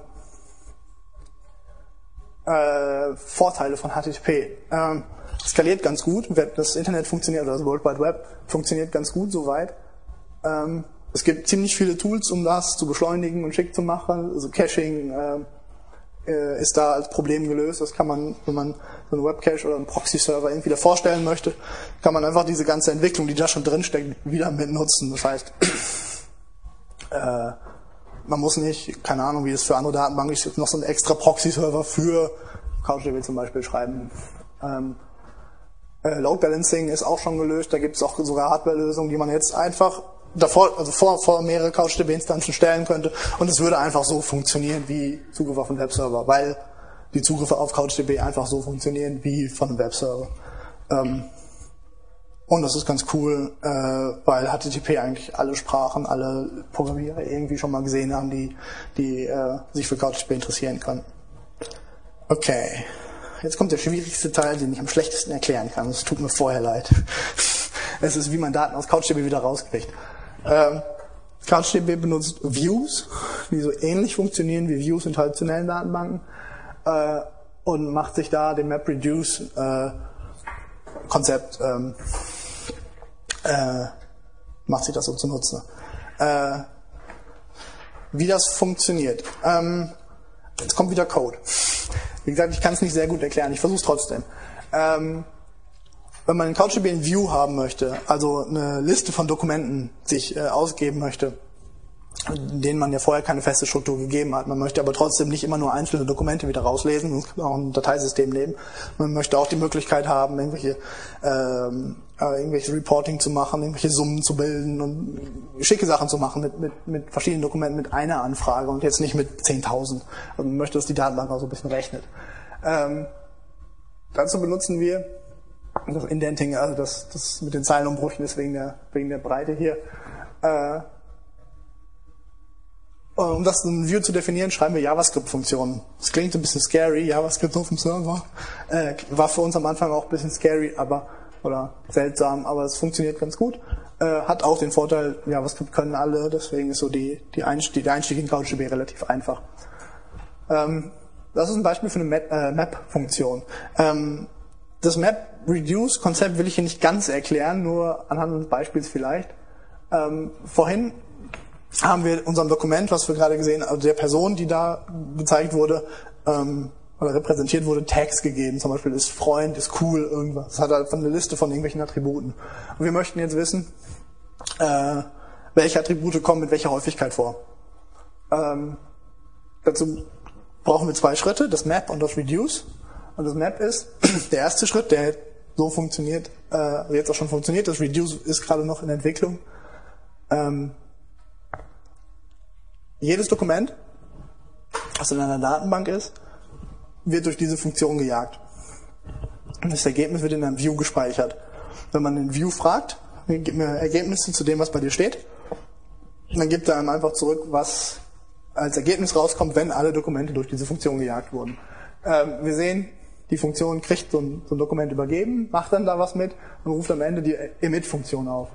Äh, Vorteile von H T T P. Ähm, skaliert ganz gut. Das Internet funktioniert, oder das World Wide Web funktioniert ganz gut soweit. Ähm, es gibt ziemlich viele Tools, um das zu beschleunigen und schick zu machen. Also Caching äh, ist da als Problem gelöst. Das kann man, wenn man so einen Webcache oder einen Proxy-Server irgendwie da vorstellen möchte, kann man einfach diese ganze Entwicklung, die da schon drin steckt, wieder mit nutzen. Das heißt, äh, man muss nicht, keine Ahnung, wie es für andere Datenbanken ist, noch so einen extra Proxy-Server für CouchDB zum Beispiel schreiben. Ähm, äh, Load Balancing ist auch schon gelöst, da gibt es auch sogar Hardware-Lösungen, die man jetzt einfach davor, also vor, vor mehrere CouchDB-Instanzen stellen könnte und es würde einfach so funktionieren wie Zugriff auf einen Webserver, weil die Zugriffe auf CouchDB einfach so funktionieren wie von einem Webserver. Ähm, Und das ist ganz cool, äh, weil H T T P eigentlich alle Sprachen, alle Programmierer irgendwie schon mal gesehen haben, die, die äh, sich für CouchDB interessieren können. Okay, jetzt kommt der schwierigste Teil, den ich am schlechtesten erklären kann. Es tut mir vorher leid. Es ist, wie man Daten aus CouchDB wieder rauskriegt. Ähm, CouchDB benutzt Views, die so ähnlich funktionieren wie Views in traditionellen Datenbanken, äh, und macht sich da den MapReduce äh, Konzept ähm, äh, macht sich das so zunutze. Äh, wie das funktioniert. Ähm, jetzt kommt wieder Code. Wie gesagt, ich kann es nicht sehr gut erklären, ich versuche es trotzdem. Ähm, wenn man in CouchDB ein View haben möchte, also eine Liste von Dokumenten sich äh, ausgeben möchte, denen man ja vorher keine feste Struktur gegeben hat. Man möchte aber trotzdem nicht immer nur einzelne Dokumente wieder rauslesen, sonst kann man auch ein Dateisystem nehmen. Man möchte auch die Möglichkeit haben, irgendwelche, ähm, äh, irgendwelche Reporting zu machen, irgendwelche Summen zu bilden und schicke Sachen zu machen mit, mit, mit verschiedenen Dokumenten, mit einer Anfrage und jetzt nicht mit zehntausend. Also man möchte, dass die Datenbank auch so ein bisschen rechnet. Ähm, dazu benutzen wir das Indenting, also das, das mit den Zeilenumbrüchen ist wegen der, wegen der Breite hier. Äh, Um das ein View zu definieren, schreiben wir JavaScript-Funktionen. Das klingt ein bisschen scary, JavaScript auf dem Server. Äh, war für uns am Anfang auch ein bisschen scary, aber oder seltsam, aber es funktioniert ganz gut. Äh, hat auch den Vorteil, JavaScript können alle, deswegen ist so die, die Einstieg, der Einstieg in CouchDB relativ einfach. Ähm, das ist ein Beispiel für eine Map, äh, Map-Funktion. Ähm, das MapReduce-Konzept will ich hier nicht ganz erklären, nur anhand eines Beispiels vielleicht. Ähm, vorhin haben wir unserem Dokument, was wir gerade gesehen haben, also der Person, die da gezeigt wurde, ähm, oder repräsentiert wurde, Tags gegeben. Zum Beispiel ist Freund, ist cool, irgendwas. Das hat halt eine Liste von irgendwelchen Attributen. Und wir möchten jetzt wissen, äh, welche Attribute kommen mit welcher Häufigkeit vor. Ähm, dazu brauchen wir zwei Schritte, das Map und das Reduce. Und das Map ist der erste Schritt, der so funktioniert, äh, jetzt auch schon funktioniert. Das Reduce ist gerade noch in Entwicklung. Ähm, Jedes Dokument was in einer Datenbank ist, wird durch diese Funktion gejagt. Und das Ergebnis wird in einem View gespeichert. Wenn man den View fragt, gib mir Ergebnisse zu dem, was bei dir steht, und dann gibt er einem einfach zurück, was als Ergebnis rauskommt, wenn alle Dokumente durch diese Funktion gejagt wurden. Ähm, wir sehen, die Funktion kriegt so ein, so ein Dokument übergeben, macht dann da was mit und ruft am Ende die Emit-Funktion auf.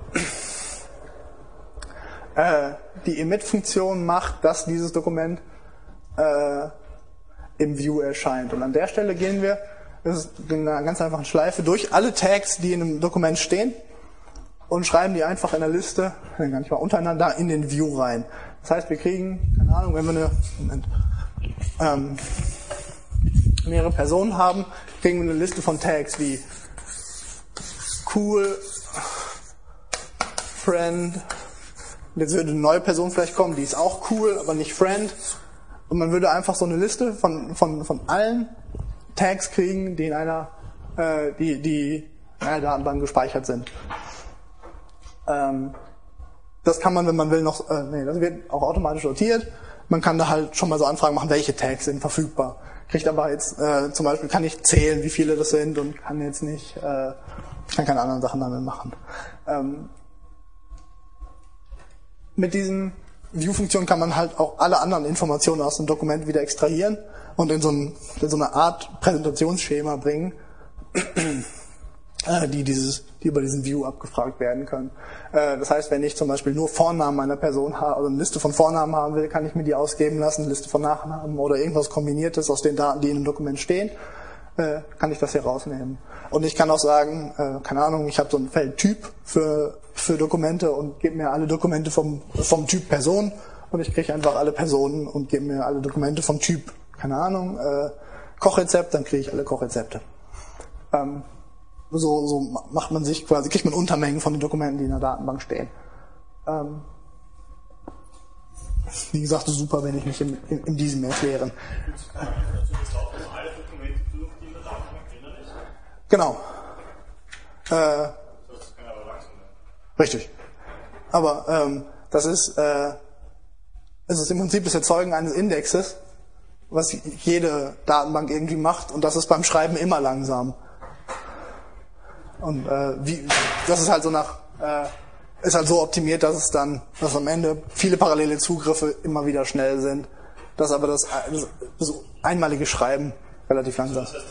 Äh, die Emit-Funktion macht, dass dieses Dokument äh, im View erscheint. Und an der Stelle gehen wir, das ist in einer ganz einfachen Schleife, durch alle Tags, die in einem Dokument stehen und schreiben die einfach in der Liste, gar nicht mal untereinander, in den View rein. Das heißt, wir kriegen, keine Ahnung, wenn wir eine, Moment, ähm, mehrere Personen haben, kriegen wir eine Liste von Tags wie cool, friend, jetzt würde eine neue Person vielleicht kommen, die ist auch cool, aber nicht friend. Und man würde einfach so eine Liste von, von, von allen Tags kriegen, die in einer, äh, die, die in einer Datenbank gespeichert sind. Ähm, das kann man, wenn man will, noch, äh, nee, das wird auch automatisch sortiert. Man kann da halt schon mal so Anfragen machen, welche Tags sind verfügbar. Kriegt aber jetzt, äh, zum Beispiel kann ich zählen, wie viele das sind und kann jetzt nicht, äh, kann keine anderen Sachen damit machen. Ähm, mit diesen View-Funktionen kann man halt auch alle anderen Informationen aus dem Dokument wieder extrahieren und in so, ein, in so eine Art Präsentationsschema bringen, äh, die dieses, die über diesen View abgefragt werden können. Äh, das heißt, wenn ich zum Beispiel nur Vornamen einer Person habe, also eine Liste von Vornamen haben will, kann ich mir die ausgeben lassen, eine Liste von Nachnamen oder irgendwas Kombiniertes aus den Daten, die in dem Dokument stehen, äh, kann ich das hier rausnehmen. Und ich kann auch sagen, äh, keine Ahnung, ich habe so ein Feld Typ für für Dokumente und gebe mir alle Dokumente vom vom Typ Person und ich kriege einfach alle Personen und gebe mir alle Dokumente vom Typ, keine Ahnung, äh, Kochrezept, dann kriege ich alle Kochrezepte. Ähm, so, so macht man sich quasi, kriegt man Untermengen von den Dokumenten, die in der Datenbank stehen. Ähm, wie gesagt, ist super, wenn ich mich in, in, in diesem erklären. Genau. Äh, richtig. Aber ähm, das ist, äh, es ist im Prinzip das Erzeugen eines Indexes, was jede Datenbank irgendwie macht, und das ist beim Schreiben immer langsam. Und äh, wie, das ist halt so nach, äh, ist halt so optimiert, dass es dann, dass am Ende viele parallele Zugriffe immer wieder schnell sind, dass aber das, das, das einmalige Schreiben relativ langsam ist.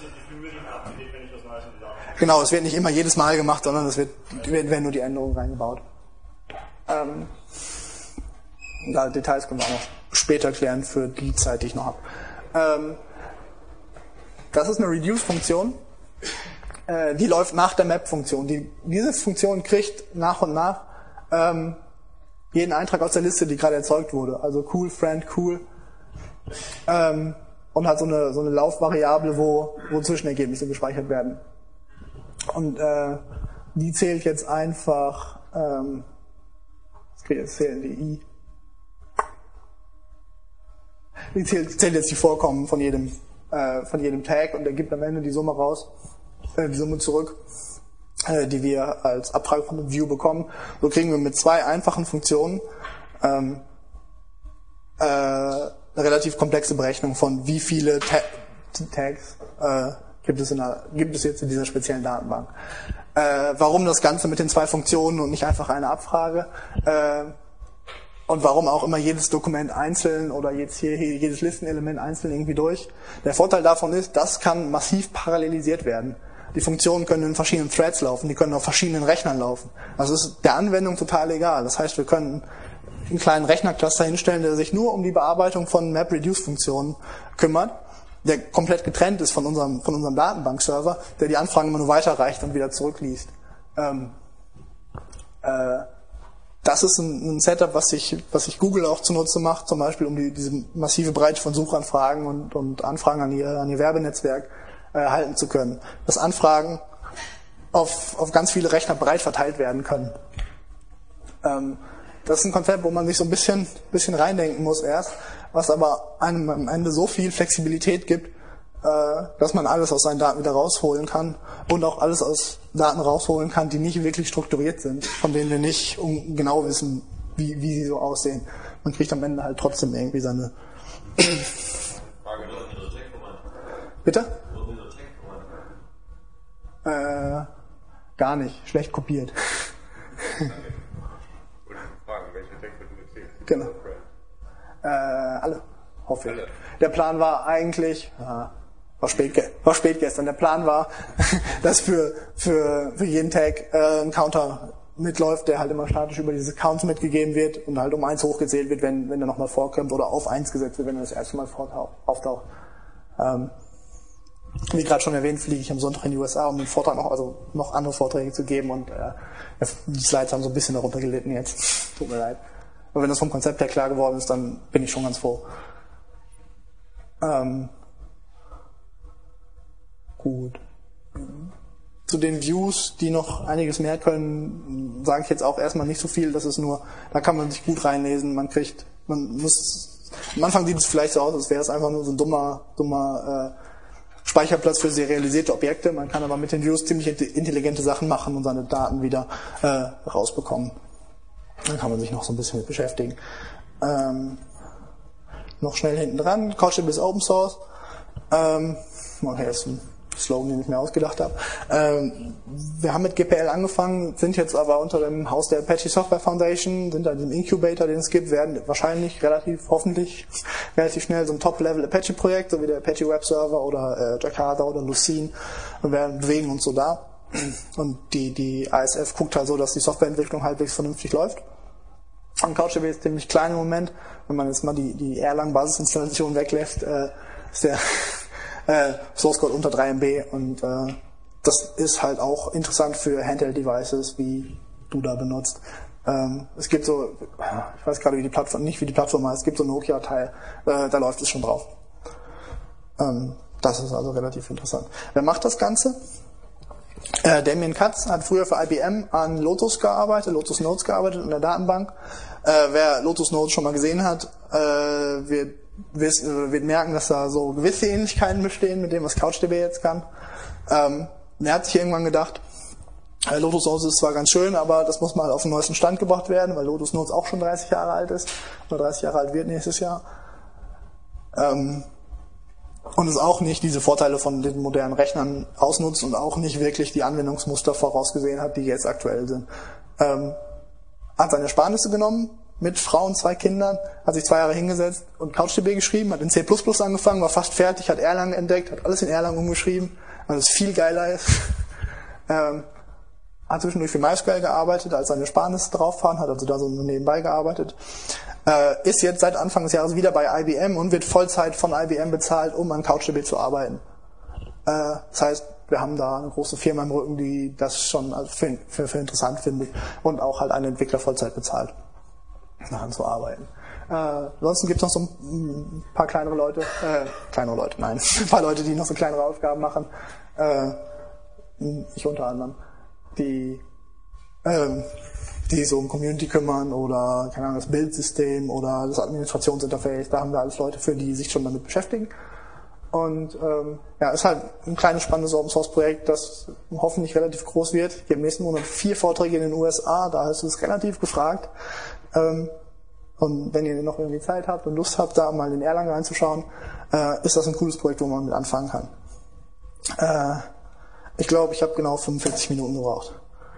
Genau, es wird nicht immer jedes Mal gemacht, sondern es wird, werden nur die Änderungen reingebaut. Ähm, da Details können wir auch noch später klären für die Zeit, die ich noch habe. Ähm, das ist eine Reduce-Funktion. Äh, die läuft nach der Map-Funktion. Die, diese Funktion kriegt nach und nach ähm, jeden Eintrag aus der Liste, die gerade erzeugt wurde. Also cool, friend, cool. Ähm, und hat so eine, so eine Laufvariable, wo, wo Zwischenergebnisse gespeichert werden. Und äh, die zählt jetzt einfach, ähm, was kriege ich jetzt zählen, die I. Die zählt, zählt jetzt die Vorkommen von jedem, äh, von jedem Tag und er gibt am Ende die Summe raus, äh, die Summe zurück, äh, die wir als Abfrage von dem View bekommen. So kriegen wir mit zwei einfachen Funktionen ähm, äh, eine relativ komplexe Berechnung von wie viele Ta- Tags äh, gibt es, in der, gibt es jetzt in dieser speziellen Datenbank. Äh, warum das Ganze mit den zwei Funktionen und nicht einfach eine Abfrage? Äh, und warum auch immer jedes Dokument einzeln oder jetzt hier, hier jedes Listenelement einzeln irgendwie durch? Der Vorteil davon ist, das kann massiv parallelisiert werden. Die Funktionen können in verschiedenen Threads laufen, die können auf verschiedenen Rechnern laufen. Also es ist der Anwendung total egal. Das heißt, wir können einen kleinen Rechnercluster hinstellen, der sich nur um die Bearbeitung von MapReduce-Funktionen kümmert, der komplett getrennt ist von unserem, von unserem Datenbankserver, der die Anfragen immer nur weiterreicht und wieder zurückliest. Ähm, äh, das ist ein, ein Setup, was sich, was sich Google auch zunutze macht, zum Beispiel um die, diese massive Breite von Suchanfragen und, und Anfragen an ihr, an ihr Werbenetzwerk äh, halten zu können. Dass Anfragen auf, auf ganz viele Rechner breit verteilt werden können. Ähm, das ist ein Konzept, wo man sich so ein bisschen, bisschen reindenken muss erst, was aber einem am Ende so viel Flexibilität gibt, äh, dass man alles aus seinen Daten wieder rausholen kann und auch alles aus Daten rausholen kann, die nicht wirklich strukturiert sind, von denen wir nicht genau wissen, wie, wie sie so aussehen. Man kriegt am Ende halt trotzdem irgendwie seine Bitte? Äh, gar nicht. Schlecht kopiert. Wollte ich fragen, welche Text wird gezählt? Genau. Äh, alle, hoffe ich. Alle. Der Plan war eigentlich, äh, war spät, war spät gestern, der Plan war, dass für, für, für jeden Tag äh, ein Counter mitläuft, der halt immer statisch über diese Counts mitgegeben wird und halt um eins hochgezählt wird, wenn, wenn er nochmal vorkommt, oder auf eins gesetzt wird, wenn er das erste Mal auftaucht. Ähm, wie gerade schon erwähnt, fliege ich am Sonntag in die U S A, um den Vortrag noch, also noch andere Vorträge zu geben, und äh, die Slides haben so ein bisschen darunter gelitten jetzt. Tut mir leid. Aber wenn das vom Konzept her klar geworden ist, dann bin ich schon ganz froh. Ähm, gut. Zu den Views, die noch einiges mehr können, sage ich jetzt auch erstmal nicht so viel. Das ist nur, da kann man sich gut reinlesen. Man kriegt, man muss, am Anfang sieht es vielleicht so aus, als wäre es einfach nur so ein dummer, dummer äh, Speicherplatz für serialisierte Objekte. Man kann aber mit den Views ziemlich intelligente Sachen machen und seine Daten wieder äh, rausbekommen. Dann kann man sich noch so ein bisschen mit beschäftigen. Ähm, noch schnell hinten dran, CouchDB ist Open Source. Ähm, okay, das ist ein Slogan, den ich mir ausgedacht habe. Ähm, wir haben mit G P L angefangen, sind jetzt aber unter dem Haus der Apache Software Foundation, sind da in diesem Incubator, den es gibt, werden wahrscheinlich relativ, hoffentlich relativ schnell so ein Top-Level Apache-Projekt, so wie der Apache Web Server oder äh, Jakarta oder Lucene, und wir bewegen uns so da. Und die, die A S F guckt halt so, dass die Softwareentwicklung halbwegs vernünftig läuft. Und CouchDB ist ziemlich klein im Moment. Wenn man jetzt mal die, die Erlang-Basisinstallation weglässt, äh, ist der Äh, Source Code unter drei Megabyte, und äh, das ist halt auch interessant für Handheld-Devices, wie du da benutzt. Ähm, es gibt so, ich weiß gerade wie die Plattform, nicht wie die Plattform heißt, es gibt so ein Nokia-Teil, äh, da läuft es schon drauf. Ähm, das ist also relativ interessant. Wer macht das Ganze? Äh, Damien Katz hat früher für I B M an Lotus gearbeitet, Lotus Notes gearbeitet in der Datenbank. Äh, wer Lotus Notes schon mal gesehen hat, äh, wird wird merken, dass da so gewisse Ähnlichkeiten bestehen mit dem, was CouchDB jetzt kann. Ähm, er hat sich irgendwann gedacht, äh, Lotus Notes ist zwar ganz schön, aber das muss mal auf den neuesten Stand gebracht werden, weil Lotus Notes auch schon dreißig Jahre alt ist, oder dreißig Jahre alt wird nächstes Jahr. Ähm, und es auch nicht diese Vorteile von den modernen Rechnern ausnutzt und auch nicht wirklich die Anwendungsmuster vorausgesehen hat, die jetzt aktuell sind. Ähm, hat seine Ersparnisse genommen, mit Frau und zwei Kindern, hat sich zwei Jahre hingesetzt und CouchDB geschrieben, hat in C plus plus angefangen, war fast fertig, hat Erlang entdeckt, hat alles in Erlang umgeschrieben, weil es viel geiler ist. ähm, hat zwischendurch für MySQL gearbeitet, als seine Ersparnisse drauf waren, hat also da so nebenbei gearbeitet. Äh, ist jetzt seit Anfang des Jahres wieder bei I B M und wird Vollzeit von I B M bezahlt, um an CouchDB zu arbeiten. Äh, das heißt, wir haben da eine große Firma im Rücken, die das schon für, für, für interessant findet und auch halt einen Entwickler Vollzeit bezahlt, daran zu arbeiten. Äh, ansonsten gibt es noch so ein paar kleinere Leute, äh, kleinere Leute, nein, ein paar Leute, die noch so kleinere Aufgaben machen, äh, ich unter anderem, die, äh, die so um Community kümmern oder, keine Ahnung, das Bildsystem oder das Administrationsinterface, da haben wir alles Leute für, die sich schon damit beschäftigen. Und ähm, ja, ist halt ein kleines, spannendes Open-Source-Projekt, das hoffentlich relativ groß wird. Ich gebe im nächsten Monat vier Vorträge in den U S A, da ist es relativ gefragt. Ähm, und wenn ihr noch irgendwie Zeit habt und Lust habt, da mal in Erlang reinzuschauen, äh, ist das ein cooles Projekt, wo man mit anfangen kann. Äh, ich glaube, ich habe genau fünfundvierzig Minuten gebraucht.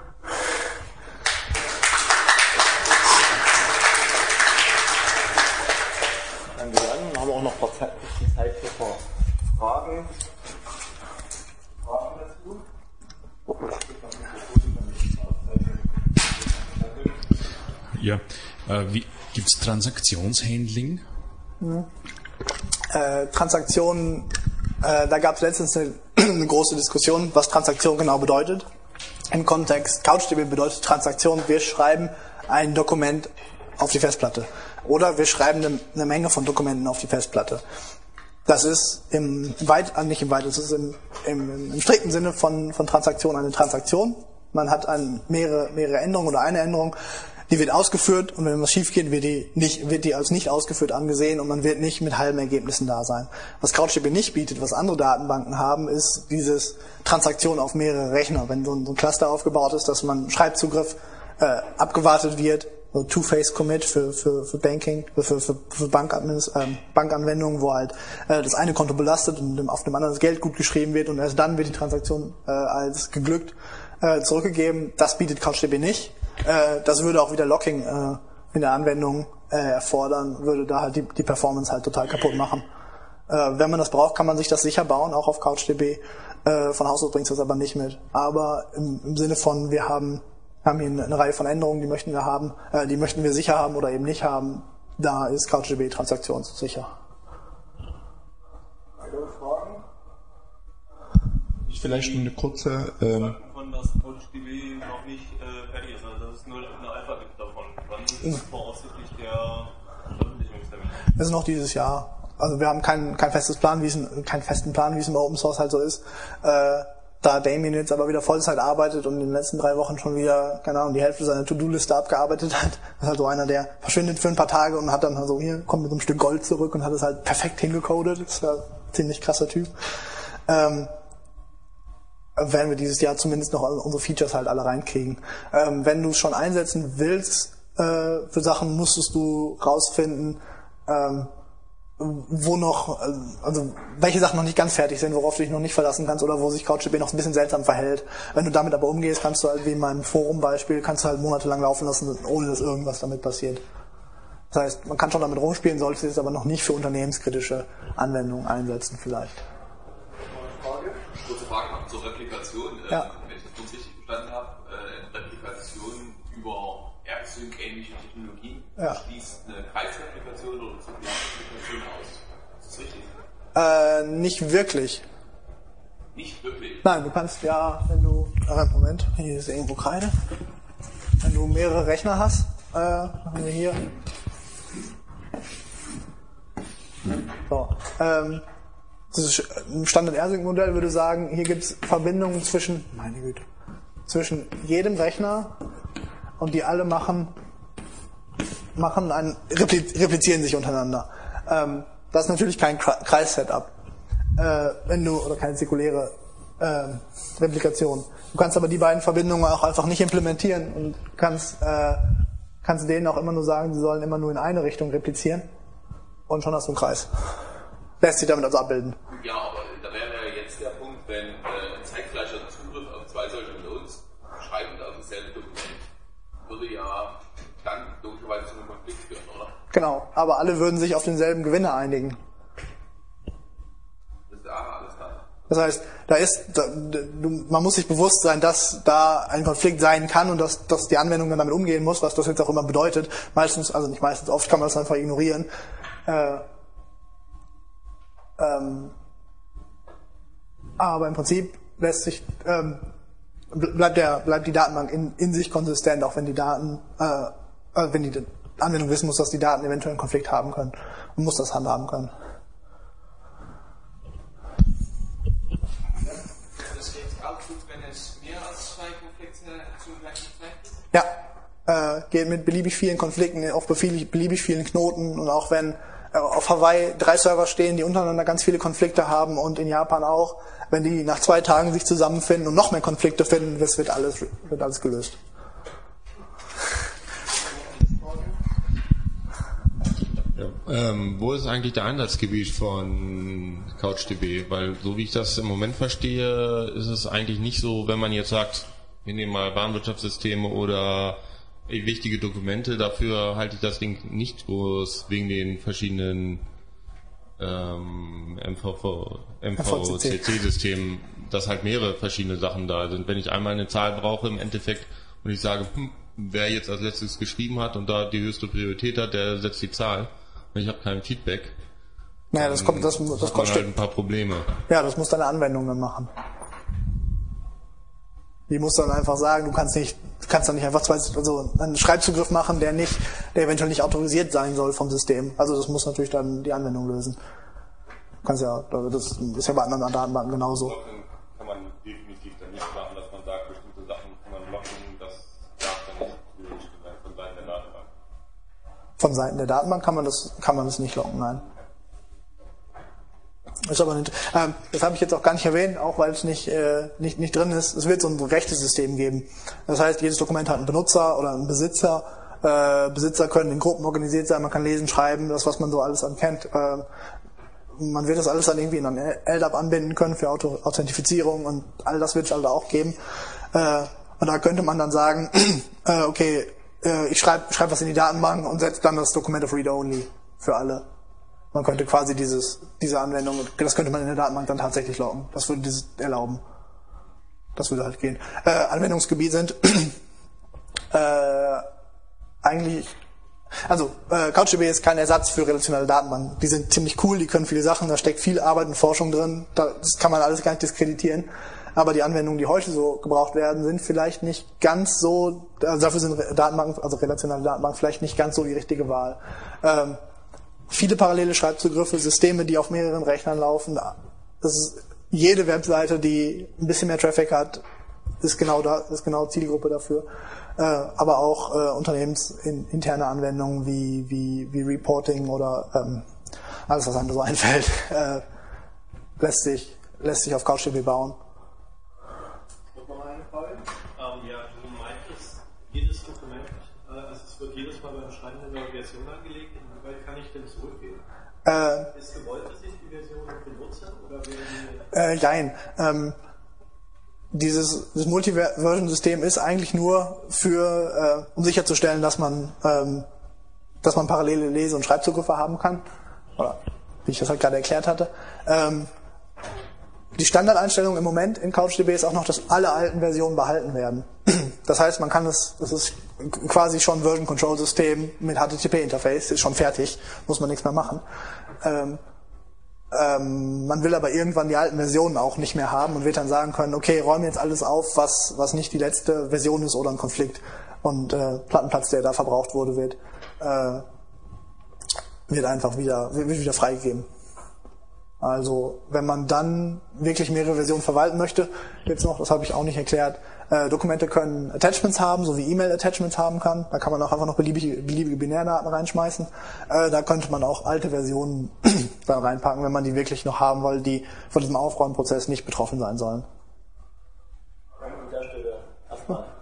Danke, dann haben wir auch noch ein paar Zeit, Zeit für Fragen. Fragen dazu? Ja, äh, wie, gibt's Transaktionshandling? Mhm. Äh, Transaktionen, äh, da gab es letztens eine, eine große Diskussion, was Transaktion genau bedeutet. Im Kontext CouchDB bedeutet Transaktion, wir schreiben ein Dokument auf die Festplatte. Oder wir schreiben eine, eine Menge von Dokumenten auf die Festplatte. Das ist im weit, nicht im weit, das ist im, im, im strikten Sinne von, von Transaktion eine Transaktion. Man hat ein, mehrere, mehrere Änderungen oder eine Änderung, die wird ausgeführt, und wenn was schief geht, wird die nicht, wird die als nicht ausgeführt angesehen und man wird nicht mit halben Ergebnissen da sein. Was CouchDB nicht bietet, was andere Datenbanken haben, ist dieses Transaktion auf mehrere Rechner. Wenn so ein, so ein Cluster aufgebaut ist, dass man Schreibzugriff äh, abgewartet wird so Two-Phase-Commit für, für, für Banking, für, für, für Bankadmins, ähm, Bankanwendungen, wo halt äh, das eine Konto belastet und auf dem anderen das Geld gut geschrieben wird und erst dann wird die Transaktion äh, als geglückt äh, zurückgegeben. Das bietet CouchDB nicht. Äh, das würde auch wieder Locking äh, in der Anwendung äh, erfordern, würde da halt die, die Performance halt total kaputt machen. Äh, wenn man das braucht, kann man sich das sicher bauen, auch auf CouchDB. Äh, von Haus aus bringt es das aber nicht mit. Aber im, im Sinne von, wir haben, haben hier eine, eine Reihe von Änderungen, die möchten wir haben, äh, die möchten wir sicher haben oder eben nicht haben, da ist CouchDB transaktionssicher. Weitere Fragen? Vielleicht eine kurze... Ähm, von das CouchDB noch nicht äh, fertig ist, also dass es nur eine Alpha gibt davon. Wann ist voraussichtlich der Veröffentlichungstermin? Das ist noch dieses Jahr. Also wir haben kein, kein festes Plan, wie es in, keinen festen Plan, wie es im Open Source halt so ist. Äh, da Damien jetzt aber wieder Vollzeit arbeitet und in den letzten drei Wochen schon wieder, keine Ahnung, die Hälfte seiner To-Do-Liste abgearbeitet hat, ist halt so einer, der verschwindet für ein paar Tage und hat dann halt so, hier, kommt mit so einem Stück Gold zurück und hat es halt perfekt hingecodet. Das ist ja ein ziemlich krasser Typ. Ähm, werden wir dieses Jahr zumindest noch unsere Features halt alle reinkriegen. Ähm, wenn du es schon einsetzen willst äh, für Sachen, musstest du rausfinden, ähm, wo noch, also welche Sachen noch nicht ganz fertig sind, worauf du dich noch nicht verlassen kannst oder wo sich CouchDB noch ein bisschen seltsam verhält. Wenn du damit aber umgehst, kannst du halt, wie in meinem Forum-Beispiel, kannst du halt monatelang laufen lassen, ohne dass irgendwas damit passiert. Das heißt, man kann schon damit rumspielen, sollte es aber noch nicht für unternehmenskritische Anwendungen einsetzen vielleicht. Kurze Frage noch zur Replikation. Ja. Wenn ich das ganz richtig verstanden habe, äh, Replikation über AirSync-ähnliche Technologien ja. schließt eine Kreisreplikation oder Zirkularreplikation aus. Ist das richtig? Äh, nicht wirklich. Nicht wirklich? Nein, du kannst ja, wenn du, äh, Moment, hier ist irgendwo Kreide. Wenn du mehrere Rechner hast, äh, haben wir hier. So, ähm, das Standard-AirSync-Modell würde sagen, hier gibt es Verbindungen zwischen, meine Güte, zwischen jedem Rechner und die alle machen, machen ein, replizieren sich untereinander. Ähm, das ist natürlich kein Kreis-Setup, äh, wenn du, oder keine zirkuläre äh, Replikation. Du kannst aber die beiden Verbindungen auch einfach nicht implementieren und kannst, äh, kannst denen auch immer nur sagen, sie sollen immer nur in eine Richtung replizieren und schon hast du einen Kreis. Lässt sich damit also abbilden. Ja, aber da wäre ja jetzt der Punkt, wenn äh, ein zeitgleicher Zugriff auf zwei solche Nodes schreibend auf dasselbe Dokument, würde ja dann logischerweise zu einem Konflikt führen, oder? Genau, aber alle würden sich auf denselben Gewinner einigen. Das ist ah, alles klar. Das heißt, da ist, da, du, man muss sich bewusst sein, dass da ein Konflikt sein kann und dass, dass die Anwendung dann damit umgehen muss, was das jetzt auch immer bedeutet. Meistens, also nicht meistens, oft kann man das einfach ignorieren. Äh, ähm, aber im Prinzip lässt sich, ähm, bleibt, der, bleibt die Datenbank in, in sich konsistent, auch wenn die Daten, äh, äh, wenn die Anwendung wissen muss, dass die Daten eventuell einen Konflikt haben können und muss das handhaben können. Das geht auch gut, wenn es mehr als zwei Konflikte zum gleichen Zeit gibt? Ja, äh, geht mit beliebig vielen Konflikten auf beliebig, beliebig vielen Knoten und auch wenn äh, auf Hawaii drei Server stehen, die untereinander ganz viele Konflikte haben und in Japan auch, wenn die nach zwei Tagen sich zusammenfinden und noch mehr Konflikte finden, das wird alles, wird alles gelöst. Ja, ähm, wo ist eigentlich der Einsatzgebiet von CouchDB? Weil so wie ich das im Moment verstehe, ist es eigentlich nicht so, wenn man jetzt sagt, wir nehmen mal Warenwirtschaftssysteme oder wichtige Dokumente, dafür halte ich das Ding nicht groß wegen den verschiedenen ähm, M V V, M V C C-Systemen, dass halt mehrere verschiedene Sachen da sind. Wenn ich einmal eine Zahl brauche im Endeffekt und ich sage, hm, wer jetzt als letztes geschrieben hat und da die höchste Priorität hat, der setzt die Zahl. Und ich habe kein Feedback. Naja, das kommt, das, das, das kostet halt ein paar Probleme. Ja, das muss deine Anwendung dann machen. Die muss dann einfach sagen, du kannst nicht, du kannst dann nicht einfach zwei, also einen Schreibzugriff machen, der nicht, der eventuell nicht autorisiert sein soll vom System. Also das muss natürlich dann die Anwendung lösen. Du kannst ja, das ist ja bei anderen Datenbanken genauso. Kann man definitiv dann nicht machen, dass man sagt, bestimmte Sachen kann man locken, das darf dann nicht gewünscht sein von Seiten der Datenbank. Von Seiten der Datenbank kann man das, kann man das nicht locken, nein. Ist aber nicht, ähm, das habe ich jetzt auch gar nicht erwähnt, auch weil es nicht, äh, nicht, nicht drin ist. Es wird so ein Rechtesystem geben. Das heißt, jedes Dokument hat einen Benutzer oder einen Besitzer Äh, Besitzer können in Gruppen organisiert sein, man kann lesen, schreiben, das, was man so alles ankennt. Äh, man wird das alles dann irgendwie in ein L D A P anbinden können für Auto Authentifizierung und all das wird es halt auch geben. Äh, und da könnte man dann sagen, äh, okay, äh, ich schreibe schreib was in die Datenbank und setze dann das Dokument auf Read-Only für alle. Man könnte quasi dieses, diese Anwendung, das könnte man in der Datenbank dann tatsächlich loggen. Das würde dieses erlauben. Das würde halt gehen. Äh, Anwendungsgebiet sind äh, eigentlich, also äh, CouchDB ist kein Ersatz für relationale Datenbanken. Die sind ziemlich cool, die können viele Sachen, da steckt viel Arbeit und Forschung drin. Das kann man alles gar nicht diskreditieren. Aber die Anwendungen, die heute so gebraucht werden, sind vielleicht nicht ganz so, also dafür sind Datenbanken, also relationale Datenbanken vielleicht nicht ganz so die richtige Wahl. Ähm, viele parallele Schreibzugriffe, Systeme, die auf mehreren Rechnern laufen. Das ist jede Webseite, die ein bisschen mehr Traffic hat, ist genau da, ist genau Zielgruppe dafür. Äh, aber auch äh, unternehmensinterne Anwendungen wie wie wie Reporting oder ähm, alles, was einem so einfällt, äh, lässt sich lässt sich auf CouchDB bauen. Noch mal eine Frage. Ähm, ja, du meintest, jedes Dokument, äh, also es wird jedes Mal beim Schreiben eine neue Version angelegt. Inwieweit kann ich denn zurückgehen? Äh, ist gewollt, dass ich die Version benutze oder äh, nein. Ähm, dieses das Multi-Version-System ist eigentlich nur für, äh, um sicherzustellen, dass man, ähm, dass man parallele Lese- und Schreibzugriffe haben kann, oder wie ich das halt gerade erklärt hatte. Ähm, die Standardeinstellung im Moment in CouchDB ist auch noch, dass alle alten Versionen behalten werden. Das heißt, man kann es, das ist quasi schon ein Version-Control-System mit H T T P-Interface, ist schon fertig, muss man nichts mehr machen. Ähm, Ähm, man will aber irgendwann die alten Versionen auch nicht mehr haben und wird dann sagen können, okay, räume jetzt alles auf, was was nicht die letzte Version ist oder ein Konflikt. Und äh, Plattenplatz, der da verbraucht wurde, wird äh, wird einfach wieder wird wieder freigegeben. Also wenn man dann wirklich mehrere Versionen verwalten möchte, jetzt noch, das habe ich auch nicht erklärt, äh, Dokumente können Attachments haben, so wie E-Mail-Attachments haben kann. Da kann man auch einfach noch beliebige, beliebige Binärdaten reinschmeißen. Äh, da könnte man auch alte Versionen dann reinpacken, wenn man die wirklich noch haben will, die von diesem Aufräumprozess nicht betroffen sein sollen. An der Stelle erstmal